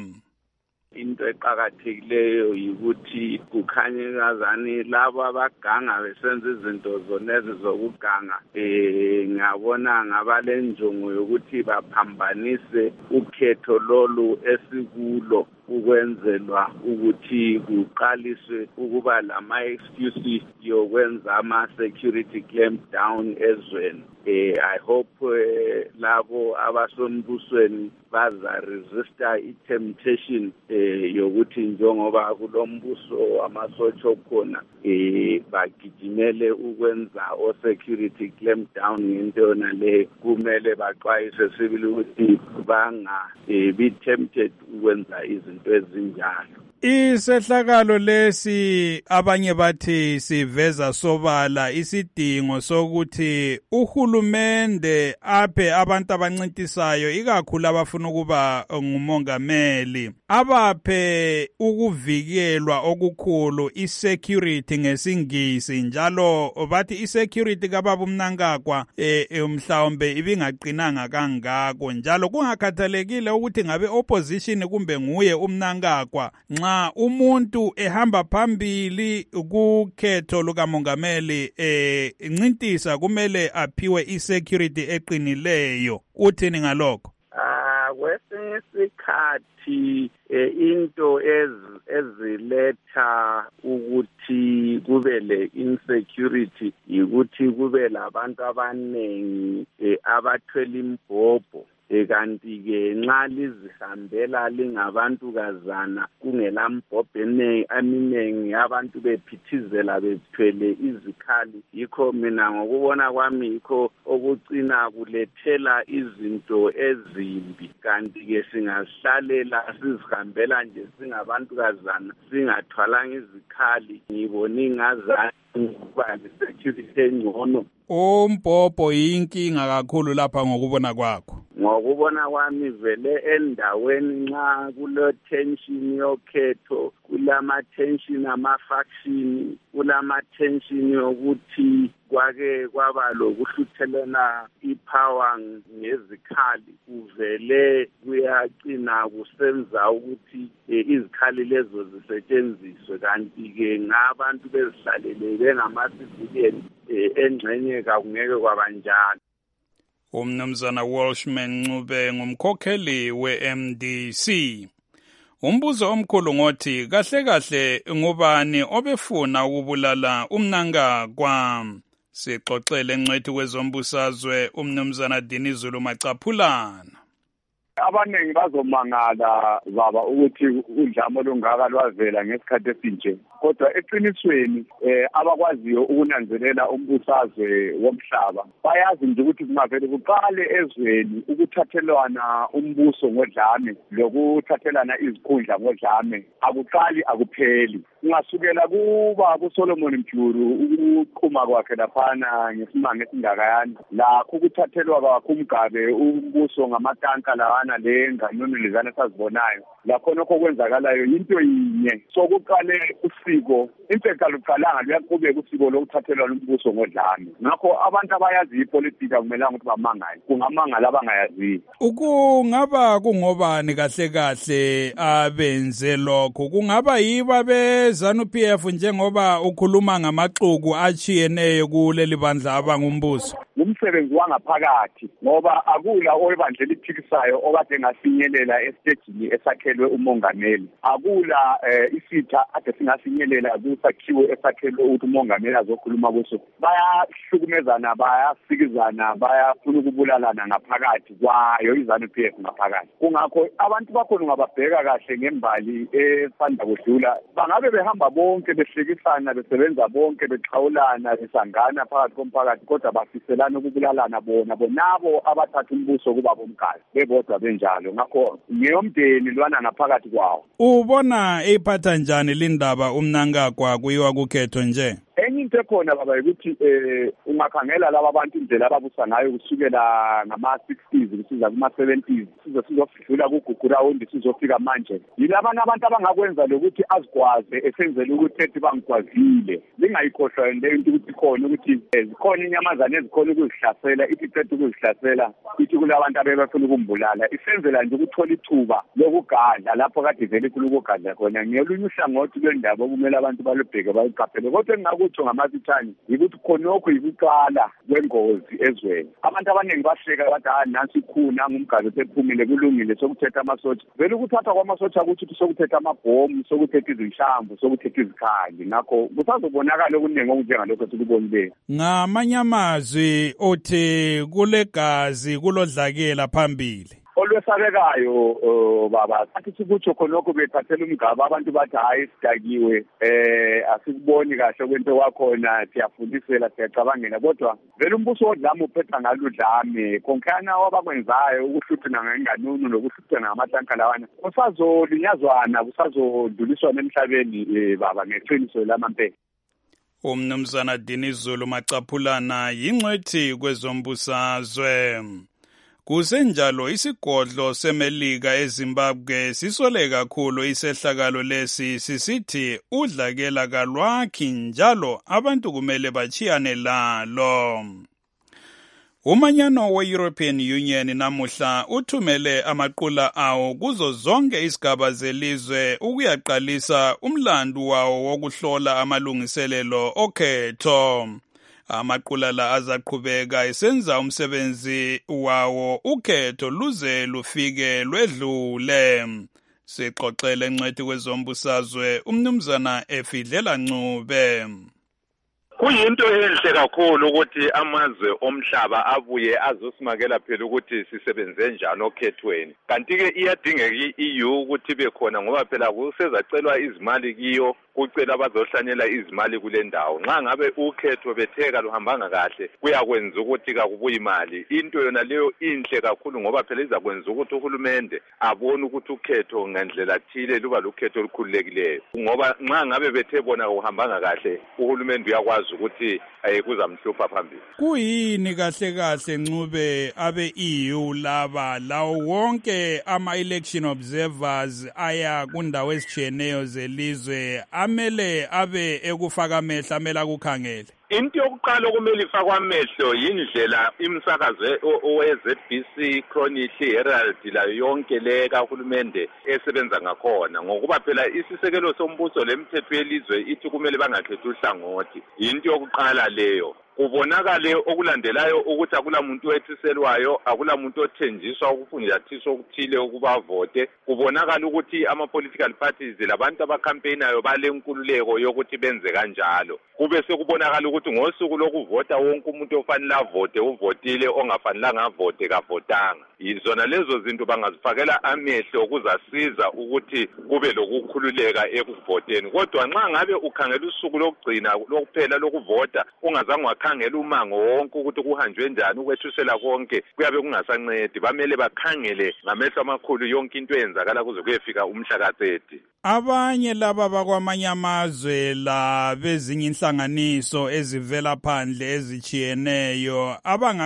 Into eqakathekileyo yikuthi kukhanye kazani labo abaganga besenza izinto zonezi zokuganga eh ngabona ngabalenjongo yokuthi baphambanise ukhetho lolu esikulo ukwenzelwa ukuthi kuqaliswe ukuba lama excuses yokwenza ama security clamp down ezweni. Eh I hope eh, labo abasombusweni baza resista i temptation eh yokuthi njengoba kulombuso amasotsho khona eh bagijimele ukwenza o security clamp down ngento yona le kumele baxwayise sibili ukuthi banga eh, be tempted ukwenza izinto ezinjalo. Isehlakalo lesi abanye bathi siveza sobala isidingo sokuthi uhulumende aphe abantu abancintisayo ikakhulu abafuna ukuba ngumongameli abaphe ukuvikelwa okukhulu isecurity ngesingisi njalo bathi isecurity kababa uMnangagwa eh mhlawumbe ibingaqinanga kangako njalo kungakhathalekile ukuthi ngabe opposition kumbe nguye uMnangagwa nxa umuntu ehamba phambili kukhetho lukamongameli eh incintisa kumele aphiwe isecurity eqinileyo. Uthini ngalokho? Ah kwesinye isikhathi into eziletha ukuthi kube le insecurity ukuthi kube labantu abanengi abathwele imbhobho kanti ke nxa lizihambela lingabantu kazana kungelambhobho aminengi abantu bephithizela bethwele izikhali yikho mina ngokubona kwami yikho okucina kulethela izinto ezimbi kanti ke singahlalela sizihambela nje singabantu kazana singathwalanga izikhali ngibona ingazani ukuba security engcono. Umbhobho yinkinga kakhulu lapha ngokubona kwakho. Ngokubona kwami vele endaweni nxa kulo tension yokhetho kulama tension ama faction kulama tension yokuthi kwake kwaba lokuhluthelana ipower ngezikhali kuvele kuyacina kusenza ukuthi izikhali lezo zisetshenziswe kanti ke ngabantu bezihlalele bengama civilian engxenye kakungeke kwabanjalo. Umnumzana Welshman Ncube ngumkhokheli we-M D C. Umbuzo omkhulu ngothi kahle kahle ngubani obefuna ukubulala uMnangagwa? Sixoxele ngcwethi kwezombusazwe umnumzana Dinizulu Macaphulana. Abanengi bazomangala baba ukuthi udlame lungaka lwavela ngesikhathi esinje kodwa eqinisweni eh abakwaziyo ukunanzelela umbusazwe womhlaba bayazi nje ukuthi kungavele kuqale ezweni ukuthathelwana umbuso ngodlame lokuthathelana izikhundla ngodlame akuqali akupheli ungasukela kuba kuSolomon Mjuru ukuqhuma kwakhe laphana ngesimanga esingakayani lakho ukuthathelwa kwakhe umgabe umbuso ngamatanka lawana le nganoni lezana sazibonayo lakhonokho okwenzakalayo yinto yinye. So kuqale usiko, impeka luqalanga luyaqhubeka usiko lokuthathelwa umbuso ngodlame. Ngakho abantu abayazi ipolitika kumelanga ukuthi bamangale. Kungamangala abangayazi. Ukungaba kungobani kahle kahle abenze lokho? Kungaba yiba beZANU-P F njengoba ukhuluma ngamaxuku achiyeneyo kuleli bandla abangumbuso? Umsebenzi wangaphakathi ngoba akula oyibandlela iphikisayo okade ngafinyelela estejini esakhelwe umongameli. Akula isitha ade singafinyelela kusakhiwo esakhelwe ukuthi umongameli azokhuluma kuso. Bayahlukumezana, bayasikizana, bayafuna ukubulalana ngaphakathi kwayo iZANU-P F ngaphakathi. Kungakho abantu bakhona ungababheka kahle ngembali esanda kudlula, bangabe behamba bonke behlekisana, besebenza bonke, bexhawulana, besangana phakathi komphakathi, kodwa bafiselana ukubulalana bona bonabo abathatha umbuso kuba bomgalo bebodwa benjalo. Ngakho ngeyomndeni lwana ngaphakathi kwawo. Ubona iphatha njani lindaba umnankagwa kuyiwa kukhetho nje? Enye into ekhona baba ukuthi eh ungakhangela laba abantu indlela ababusa ngayo kusukela ngama sixties kusiza kuma seventies sizo sizofika kuGugura undi sizofika manje. Yilabana abantu abangakwenza lokuthi azikwaze esenzele ukuthi ethi bangigwazile. Lingayikhohlwa le into ukuthi khona ukuthi zikhona inyamazana ezikhona ukuzihlasela, ithi qedwe ukuzihlasela, ithi kulabantu abebafuna ukumbulala. Isenzela nje ukuthola ithuba lokugadla lapho kade vele kulokugadla khona. Ngiyolunye uhlangothi lwendaba okumele abantu balubheke bayiqaphele. Kodwa engakutho ngamazithani ukuthi khonokho yikuqala kwengozi ezweni. Abantu abaningi bahleka bathi ah nansi ikhuna ngumgalo sephumile kulungile sokuthetha amasotsha. Vele ukuthatha kwamasotsha ukuthi sokuthetha amabhomu, sokuthetha izinshambo, sokuthetha izikhali. Ngakho kusazobonakala okuningi okunjengalokho sikubonile. Ngamanye amazwi othi kulegazi kulodlakela phambili. Olwesabekayo baba sathi sikutsho khonokho bethathela umgaba abantu bathi hayi sidakiwe eh asikuboni kahle kwento kwakhona siyafundisela siyacabangela kodwa vele umbuso wodlame uphetha ngaludlame konkhana wabakwenzayo ukuhluthuna ngenganunu nokuhluthuna ngamatanka lawana kusazolinyazwana kusazodluliswana emhlabeni baba ngeqiniso lamampela. Umnumzana Dinizulu Macaphulana yingcwethi kwezombusazwe. Kusenjalo isigodlo seMelika eZimbabwe sisole kakhulu isehlakalo lesi sisithi udlakela kalwakhi njalo abantu kumele bachiyane lalo. Umanyano we-European Union namuhla uthumele amaqula awo kuzo zonke izigaba zelizwe ukuyaqalisa umlandu wawo wokuhlola amalungiselelo okhetho. Amaqula la azaqhubeka esenza umsebenzi wawo ukhetho luze lufike lwedlule. Sixoxele ngcwethi kwezombusazwe umnumzana Efidlela Ncube. Kuyinto enhle kakhulu ukuthi amazwe omhlaba abuye azosimakela phela ukuthi sisebenze njani okhethweni. Kanti ke iyadingeka i-E U ukuthi bekhona ngoba phela kusezacelwa izimali kiyo kucela abazohlanyela izimali kule ndawo. Nxa ngabe ukhetho betheka luhambanga kahle kuyakwenza ukuthi kakubuyi imali. Into yona leyo inhle kakhulu ngoba phela izakwenza ukuthi uhulumende abone ukuthi ukhetho ngendlela thile luba lukhetho olukhululekileyo. Ngoba nxa ngabe bethe bona kuhambanga kahle uhulumende uyakwazi ukuthi kuzamhlupha phambili. Kuyini kahle kahle Ncube abe-E U laba lawo wonke ama-election observers aya kundawo ezitshiyeneyo zelizwe amele abe ekufaka amehlo amele akukhangele? Into yokuqala okumele ifakwe amehlo yindlela imsakazo owe-Z B C, Chronicle, Herald layo yonke le kahulumende esebenza ngakhona ngokuba phela isisekelo sombuso lemithetho yelizwe ithi kumele bangakhethi uhlangothi. Into yokuqala leyo. Kubonakale okulandelayo ukuthi akula muntu wethiselwayo, akula muntu othenjiswa ukufunjathiswa okuthile ukuba vote. Kubonakala ukuthi ama political parties labantu abakhampeinayo balenkululeko yokuthi benze kanjalo. Kube sekubonakala ukuthi ngosuku lokuvota wonke umuntu ofanele avote uvotile, ongafanelanga avote kavotanga. Izona lezo zinto bangazifakela amehlo kuzasiza ukuthi kube lokukhululeka ekuvoteni. Kodwa nxa ngabe ukhangela usuku lokugcina lokuphela lokuvota ungazange wakhangela umango wonke ukuthi kuhanjwe njani ukwethusela konke kuyabe kungasancedi. Bamele bakhangele ngamehlo amakhulu yonke into eyenzakala kuze kuyefika umhla ka thirty. Abanye laba bakwamanye amazwe la bezinye inhlanganiso ezivela phandle ezichiyeneyo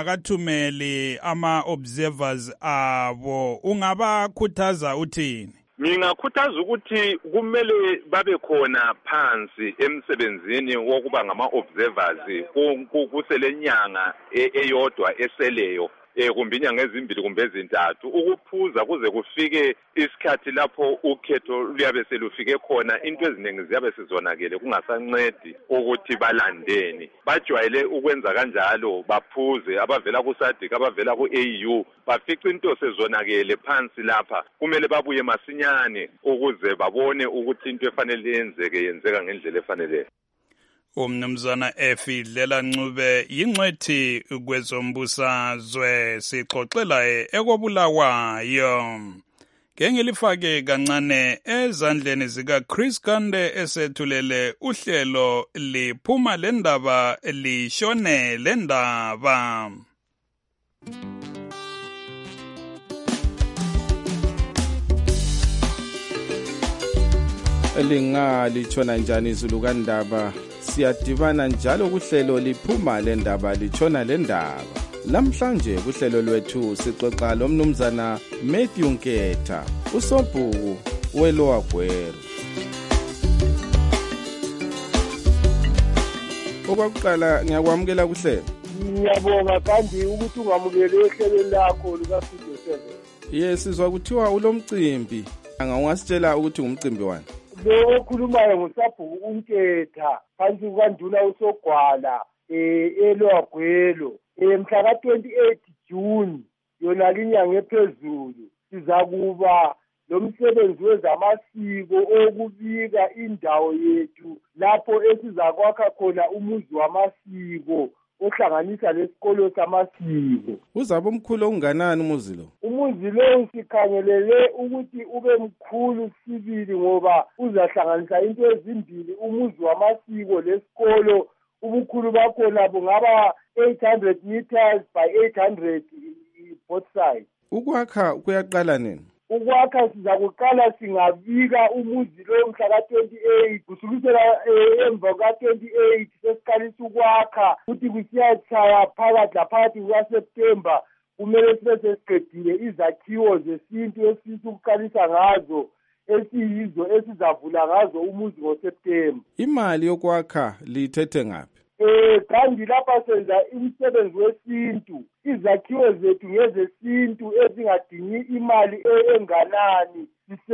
abangakathumeli ama observers abo ungabakhuthaza uthini? Ngingakhuthaza ukuthi kumele babe khona phansi emsebenzini wokuba ngama-observers kuselenyanga eyodwa eseleyo eh kumbe inyanga ezimbili kumbe ezintathu ukuphuza kuze kufike isikhathi lapho ukhetho luyabe selufike khona into eziningi ziyabe sizonakele kungasancedi ukuthi balandeni bajwayele ukwenza kanjalo baphuze abavela kuSADC abavela ku-A U bafica into sezonakele phansi lapha kumele babuye masinyane ukuze babone ukuthi into efanele yenzeke yenzeka ngendlela efanele. Umnumzana Efidlela Ncube yingcwethi kwezombusazwe sixoxela ekobulawayo. Ngengelifake kancane ezandleni zika Chris Kande esethulele uhlelo liphuma lendaba lishone lendaba. Lingalitshona njani izulu kaNdaba? Siyadibana njalo kuhlelo liphuma lendaba litshona lendaba. Namhlanje kuhlelo lwethu sixoxa lomnumzana Matthew Nketha, usobhuku weLower Gweru. Okwakuqala ngiyakwamukela kuhlelo. Ngiyabonga kandi ukuthi ungamukele ehlelweni lakho lika Studio seven. Yes, sizwa kuthiwa ulomcimbi. Anga ungasitshela ukuthi umcimbi wani? Lo okhulumayo ngusabhuku uNketha phansi kukanduna usogwala eh eLower Gweru mhla ka twenty-eight June yona linyanga ephezulu sizakuba lomsebenzi wezamasiko okubika indawo yethu lapho esizakwakha khona umuzi wamasiko ohlanganisa lesikolo samasiko. Uzabe omkhulu onganani umuzi lo? Umuzi lo sikhangelele ukuthi ube mkhulu sibili ngoba uzahlanganisa into ezimbili umuzi wamasiko lesikolo ubukhulu bakhona bungaba eight hundred meters by eight hundred both sides. Ukwakha kuyaqala nini? Ukwakha sizakuqala singabika umuzi lo mhla ka twenty-eight kusukisela emva ka twenty-eight sesiqalisa ukwakha futhi kusiyachaya phakathi laphakathi kukaSeptember kumele sibe sesiqedile izakhiwo zesintu esifisa ukuqalisa ngazo esiyizo esizavula ngazo umuzi ngoSeptember. Imali yokwakha lithethe ngaphi? Eh kandi lapha senza umsebenzi wesintu izakhiwo zethu ngezesintu ezingadingi imali enganani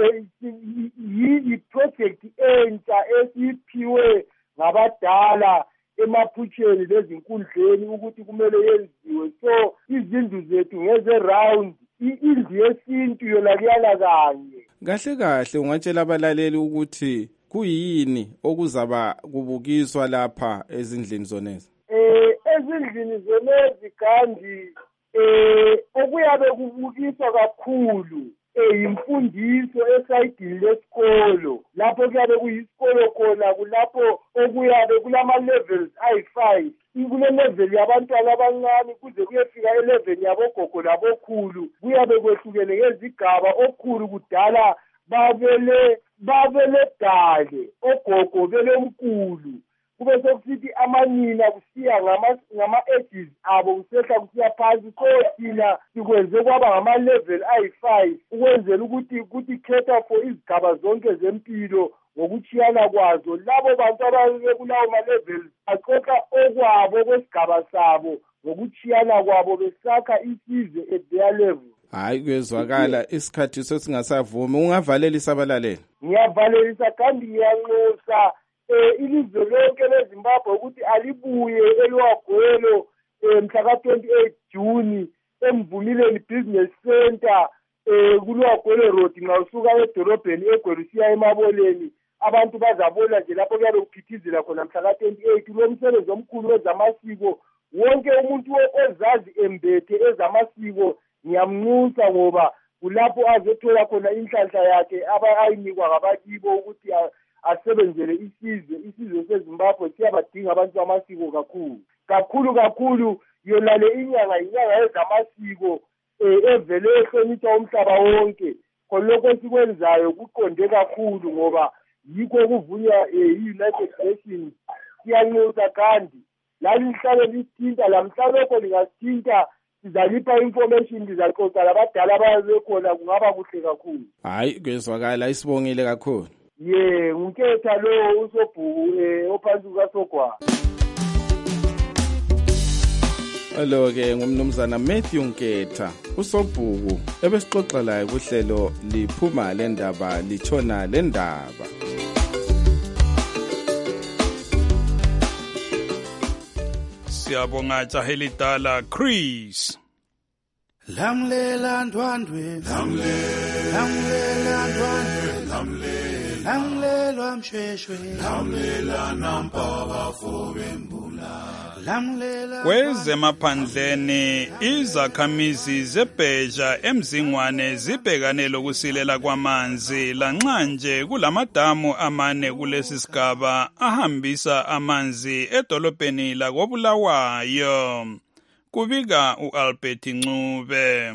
yi project entsha esiphiwe ngabadala emaphutsheni lezinkundleni ukuthi kumele yenziwe so izindlu zethu ngeze round indlu yesintu yona kuyala kanye. Kahle kahle ungatshela abalaleli ukuthi kuyini okuzaba kubukiswa lapha ezindlini zonezi? Eh ezindlini zonezi kandi eh okuyabe kubukiswa kakhulu eh imfundiso esayidini lesikolo lapho kuyabe kuyisikolo khona kulapho okuyabe kulama levels ayi five kule level yabantwana abancane kuze kuyefika e level yabogogo labokhulu kuyabe kwehlukene ngezigaba okhulu kudala babele babele dale ogogo bele mkhulu kube sokusithi amanina kusiya ngama ngama ages abo kusehla kusiya phansi so thina sikwenze kwaba ngama level ayi five ukwenzela ukuthi ukuthi cater for izigaba zonke zempilo ngokuchiyana kwazo labo bantu abake kulawo ma levels axoxa okwabo kwesigaba sabo ngokuchiyana kwabo besakha isizwe at their level. Hayi kuyezwakala isikhathi sesingasavumi ungavalelisa abalaleli. Ngiyavalelisa kandi ngiyanxusa eh ilizwe lonke leZimbabwe ukuthi alibuye eLower Gweru mhla ka twenty-eight June emvumileni business center eh kuLower Gweru road nxa usuka edorobheni eGweru siya emaboleni abantu bazabona nje lapho kuyabe kuphithizela khona mhla ka twenty-eight lo msebenzi omkhulu wezamasiko wonke umuntu ozazi embethe ezamasiko ngiyamnxusa ngoba kulapho azothola khona inhlanhla yakhe abayinikwa ngabakibo ukuthi asebenzele isizwe isizwe seZimbabwe siyabadinga abantu bamasiko kakhulu kakhulu kakhulu yona le inyanga inyanga yezamasiko evele ehlonipha umhlaba wonke khonokho esikwenzayo kuqonde kakhulu ngoba yikho kuvunywa i-United Nations siyanxusa kandi lalihlale lithinta lamhlalokho lingathinta sizalipha information lizaxoxa labadala ababekhona kungaba kuhle kakhulu. Hayi kwezwakala isibongile kakhulu. Ye unketha lo usobhuku eh ophansi kukaSogwa. Hello ke ngumnumzana Matthew Nketha usobhuku ebesixoxa laye kuhlelo liphuma lendaba litshona lendaba. Siyabonga Jahelidala Chris. Lamlela ndwandwe lamlela lamlela ndwandwe lamlela lamlela msheshwe lamlela nampaba fobembula lamlela kwezemaphandleni izakhamizi zebheja emzingwane zibhekane lokusilela kwamanzi lanxa nje kulamadamu amane kulesi sigaba ahambisa amanzi edolobheni lakoBulawayo. Kubika uAlbert Ncube.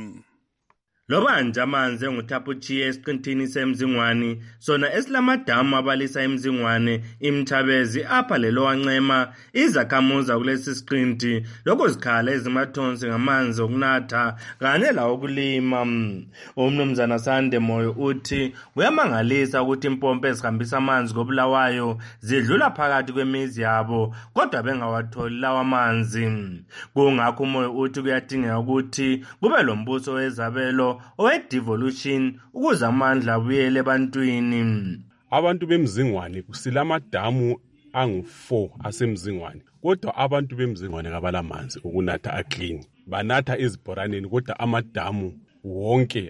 Loba nje amanzi enguthapuchiye esiqintini semzingwane sona esilamadamu abalisa emzingwane imthabezi apha lelo wancema izakhamuza kulesi siqinti lokho zikhala ezimathonsi ngamanzi okunatha kanye lawo ukulima. Umnumzana Sande Moyo uthi kuyamangalisa ukuthi impompo ezihambisa amanzi koBulawayo zidlula phakathi kwemizi yabo kodwa bengawatholi lawa amanzi. Kungakho uMoyo uthi kuyadingeka ukuthi kube lombuso wezabelo owe-devolution ukuze amandla abuyele ebantwini. Abantu bemzingwane kusila amadamu angu four asemzingwane kodwa abantu bemzingwane kabalamanzi ukunatha aclean banatha ezibhoraneni kodwa amadamu wonke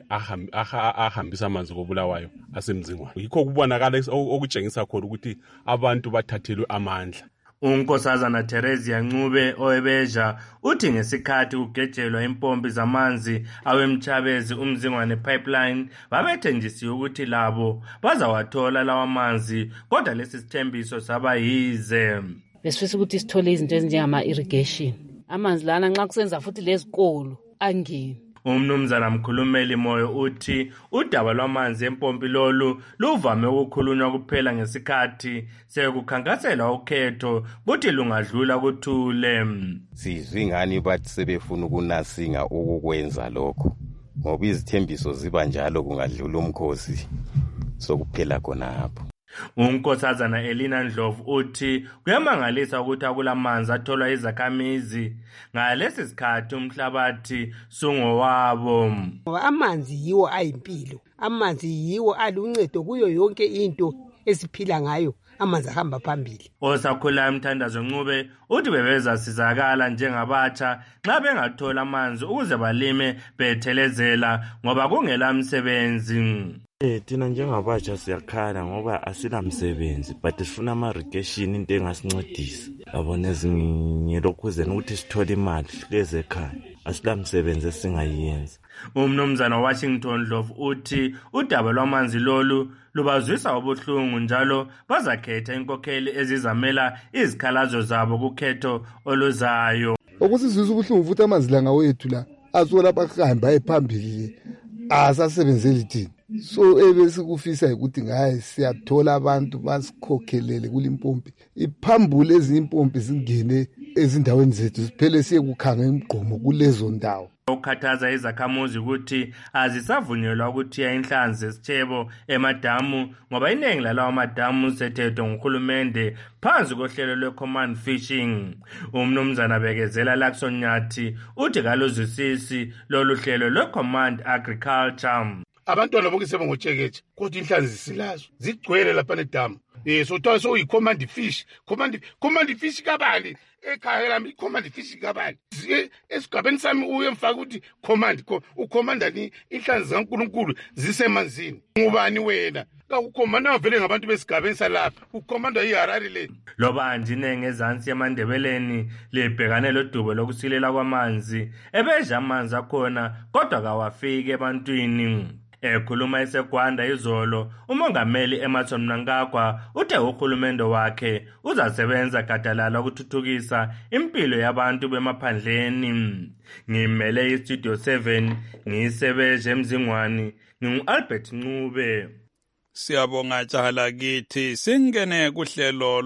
ahambisa amanzi koBulawayo asemzingwane. Yikho kubonakala okutshengisa khona ukuthi abantu bathathelwe amandla. Unkosazana Teresia Ncube owebeja uthi ngesikhathi kugejelwa impompi zamanzi awemthabezi umzingwane pipeline babethenjisiwe ukuthi labo bazawathola lawa manzi kodwa lesi sithembiso saba yize. Besifisa ukuthi sithole izinto ezinjengama irrigation. Amanzi lana nxa kusenza futhi lezikolo angeni. Umnumzana Mkhulumeli Moyo uthi udaba lwamanzi empompi lolu luvame ukukhulunywa kuphela ngesikhathi sekukhankaselwa ukhetho kuthi lungadlula kuthule. Sizwe ngani bathi sebefuna ukunasinga ukukwenza lokho ngoba izithembiso ziba njalo kungadlula umkhosi sokuphela khona apho. Unkosazana Elina Ndlovu uthi kuyamangalisa ukuthi akulamanzi atholwa izakhamizi ngalesi sikhathi umhlabathi sungowabo. Amanzi yiwo ayimpilo, amanzi yiwo aluncedo kuyo yonke into esiphila ngayo, amanzi ahamba phambili. Osakhula Mthandazo Ncube uthi bebezasizakala njengabatsha nxa bengathola amanzi ukuze balime bethelezela ngoba kungela msebenzi. Eh thina njengabatsha siyakhala ngoba asilamsebenzi but sifuna ama irrigation into engasincedisa. Yabona ezingelokuzeni ukuthi sithole imali leze ekhaya. Asilamsebenzi esingayenza. Umnumzana Washington Dlovu uthi udaba lwamanzi lolu lubazwisa ubuhlungu njalo bazakhetha inkokheli ezizamela izikhalazo zabo kukhetho oluzayo. Okusizwisa ubuhlungu futhi amanzi la ngawethu la asola bakhamba ephambili asasebenzeli thina. So ebesikufisa ukuthi ngaye siyathola abantu basikhokhelele kulimpompi iphambule ezimpompi zingene ezindaweni zethu siphele siye kukhanga imigqomo kulezo ndawo. Ukhathaza izakhamuzi ukuthi azisavunyelwa ukuthi inhlanzi zesitshebo emadamu ngoba iningi lalawo madamu sethethwe nguhulumende phansi kohlelo lwe-command fishing. Umnumzana Bekezela Lakson Nyathi uthi kaluzwisisi lolu hlelo lwe-command agriculture. Abantwana bonke sebengotsheketshe kodwa inhlanzi zisilazo zigcwele lapha nedamu. Eh so twa so i-command fish command command fish kabali ekhaya lami i-command fish kabali esigabeni sami uye mfaka ukuthi command ucommanda ni inhlanzi zaNkulunkulu zisemanzini. Ngubani wena? Kakukhomanda vele ngabantu besigabeni salapha ukhomanda iHarare le. Loba anjine ngezansi yamandebeleni lebhekane lodubo lokusilela kwamanzi ebeja amanzi akhona kodwa kawafiki ebantwini. Ekhuluma eseGwanda izolo umongameli Emmerson Mnangagwa uthe uhulumende wakhe uzasebenza gadalala ukuthuthukisa impilo yabantu bemaphandleni. Ngimele iStudio seven ngisebenze emzingwane nginguAlbert Ncube. Siyabonga Tshala kithi singene kuhlelo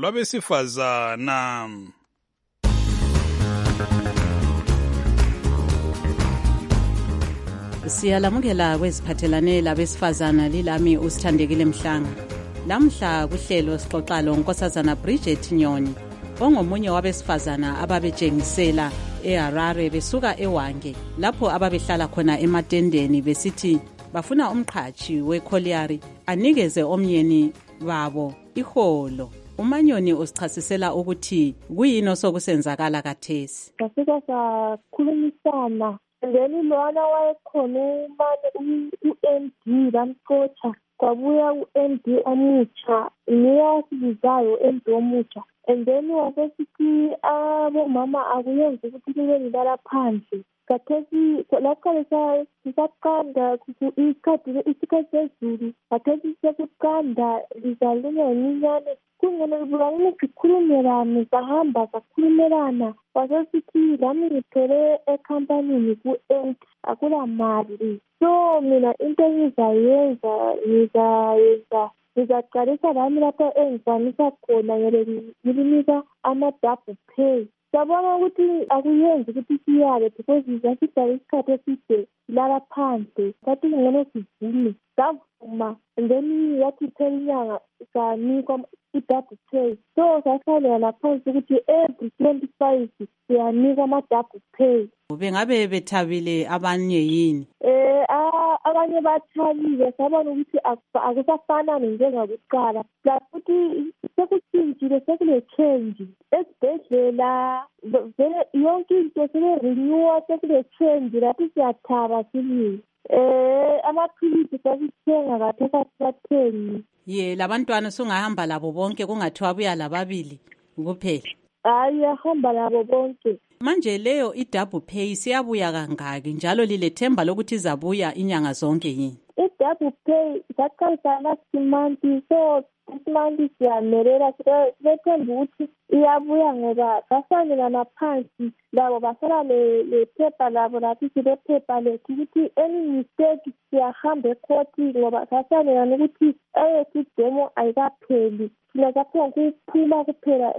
lwabesifazana. Siyalamukela kweziphathelane labesifazana lilami usithandekile Mhlanga. Lamhla kuhlelo sixoxalo unkosazana Bridget Nyoni ongomunye wabesifazana ababetshengisela eHarare besuka eWange lapho ababehlala khona ematendeni besithi bafuna umqhatshi weCollier anikeze omyeni babo iholo. Umanyoni usichasisela ukuthi kuyini osokusenzakala kathesi. Safika sakhulumisana then lona wayekhona umane u-M D bamxotsha kwabuya u-M D omutsha niyasibizayo u-M D omutsha and then wasesithi abomama akuyenzi ukuthi libe lilala phandle kathesi lakuqala sisaqanda isikhathi sezulu kathesi sekuqanda lizalinganinyane kungena libulani sikhulumelane sahamba sakhulumelana wasesithi lami ngithole ekhampanini ku-ent akula mali so mina into engizayenza ngizayenza ngizaqalisa lami lapho engizamisa khona ngilinika ama-double pay sabona ukuthi akuyenzi ukuthi siyabe because zasidala isikhathi eside silala phandle sathi ngcono sivume savuma and then yathi phela inyanga sanikwa i-double pay so sasalela laphansi ukuthi every twenty-five siyanikwa ama-double pay. Bengabe bethabile abanye yini? Eh abanye bathabile sabona ukuthi akusafanani njengakuqala futhi sekutshintshile sekule change esibhedlela vele yonke into sele-renewa sekule change lapho siyathaba sibili eh amaphilisi sasithenga kathesa sisathengi. Ye labantwana sungahamba labo bonke kungathiwa buya lababili kuphela? Hayi ahamba labo bonke. Manje leyo i-double pay siyabuya kangaki njalo lilethemba lokuthi izabuya inyanga zonke yini? I-double pay saqalisa last month so this month siyamelela silethemba ukuthi iyabuya ngoba basanelana phansi labo basala lephepha labo lathi silephepha lethu ukuthi any mistake siyahamba ekhoti ngoba sasanelana ukuthi eyethu demo ayikapheli thina saphonga kuphuma kuphela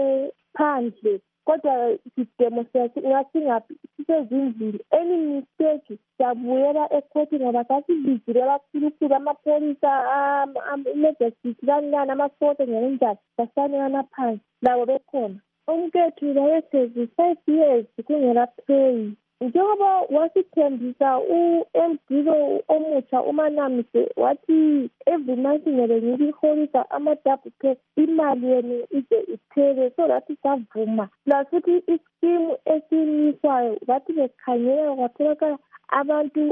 ephandle kodwa isidemo siyasingaphi sisezindlini any mistake siyabuyela ekhoti ngoba sasibizile abakhulukhulu amapolisa ama-emergency kanjani amafoto ngenjani sasanelana phansi labo bekhona. Umkethu layehlezi five years kungela pay njengoba wasithembisa u-M D lo omutsha uManamise wathi every month ngebe ngiliholisa ama-double pay imali yenu ize iphele so lathi savuma plus futhi iskimu esiniswayo bathi bekhangela kwatholakala abantu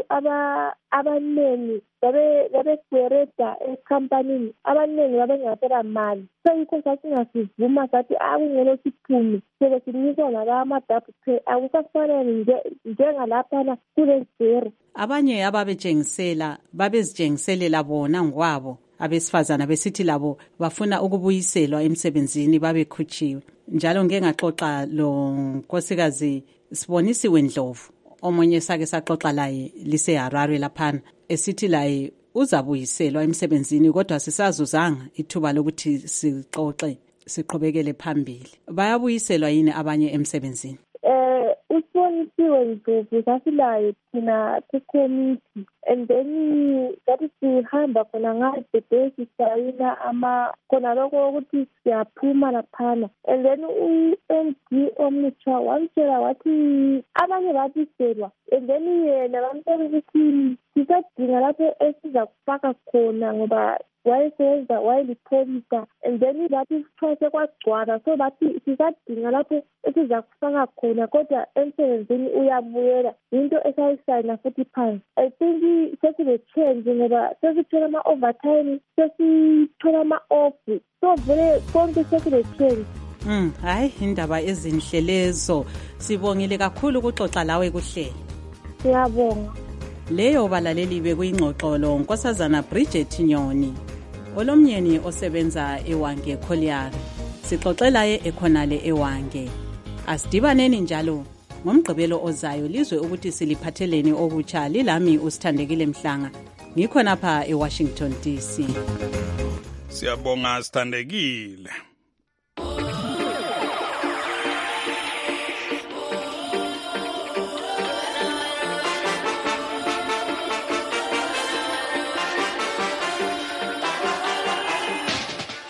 abanengi babeswereda ekhampanini abanengi babengasela mali so yikho sasingasivuma sathi akungcono siphume sebe sinikwa nala ama-double pay akusafanele njengalaphana kule zero. Abanye ababetshengisela babezitshengiselela bona ngokwabo abesifazana besithi labo bafuna ukubuyiselwa emsebenzini babekhutshiwe njalo ngeke ngaxoxa lo nkosikazi Sibonisiwe Ndlovu omunye sake saxoxa laye liseHarare laphana esithi laye uzabuyiselwa emsebenzini kodwa sisazuzanga ithuba lokuthi sixoxe siqhubekele phambili. Bayabuyiselwa yini abanye emsebenzini? Eh usibonisiwe Ndlovu sasilaye thina kucommittee and then sathi sihamba khona ngade sisayina ama khona lokho ukuthi siyaphuma laphana and then u-M D omutsha wamtshela wathi abanye babiselwa and then yena bamtshela ukuthi sisadinga lapho esiza kufaka khona ngoba wayesenza wayelipholisa and then bathi sithwase kwagcwala so bathi sisadinga lapho esiza kufaka khona kodwa emsebenzini uyabuyela into esayisayina futhi phansi. I think sesile-change ngoba sesithola ama-overtime sesithola ama-off so vele konke sesile-change. Mm, hayi indaba ezinhle lezo. Sibongile kakhulu ukuxoxa lawe kuhlelo. Siyabonga. Leyo balaleli bekuyingxoxolo nkosazana Bridget Nyoni olomnyeni osebenza eWange Collier. Sixoxelaye ekhonale eWange. Asidibaneni njalo ngomgqibelo ozayo lizwe ukuthi siliphatheleni okutsha lilami usithandekile Mhlanga. Ngikhona pha eWashington D C. Siyabonga sithandekile.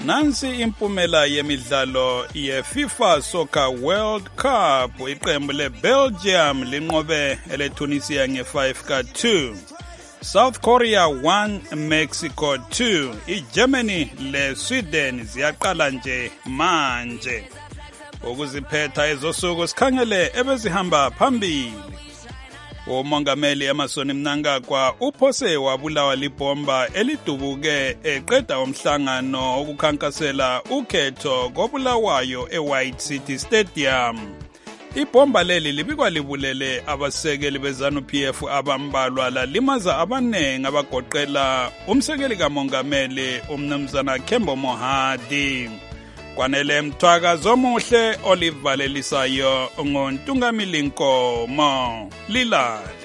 Nansi impumela yemidlalo ye-FIFA Soccer World Cup. Iqembu le-Belgium linqobe ele-Tunisia nge-five ka two. South Korea one, Mexico two. I-Germany le-Sweden ziyaqala nje manje. Ukuziphetha ezosuku sikhangele ebezihamba phambili. Umongameli Emmerson Mnangagwa uphose wabulawa libomba elidubuke eqeda umhlangano okukhankasela ukhetho kobulawayo eWhite City Stadium. Ibomba leli libikwa libulele abasekeli beZANU-P F abambalwa lalimaza abanengi abagoqela umsekeli kamongameli umnumzana Kembo Mohadi. Kwanele Mthwaka zomuhle olivalelisayo ngontungamili Nkomo Lilali.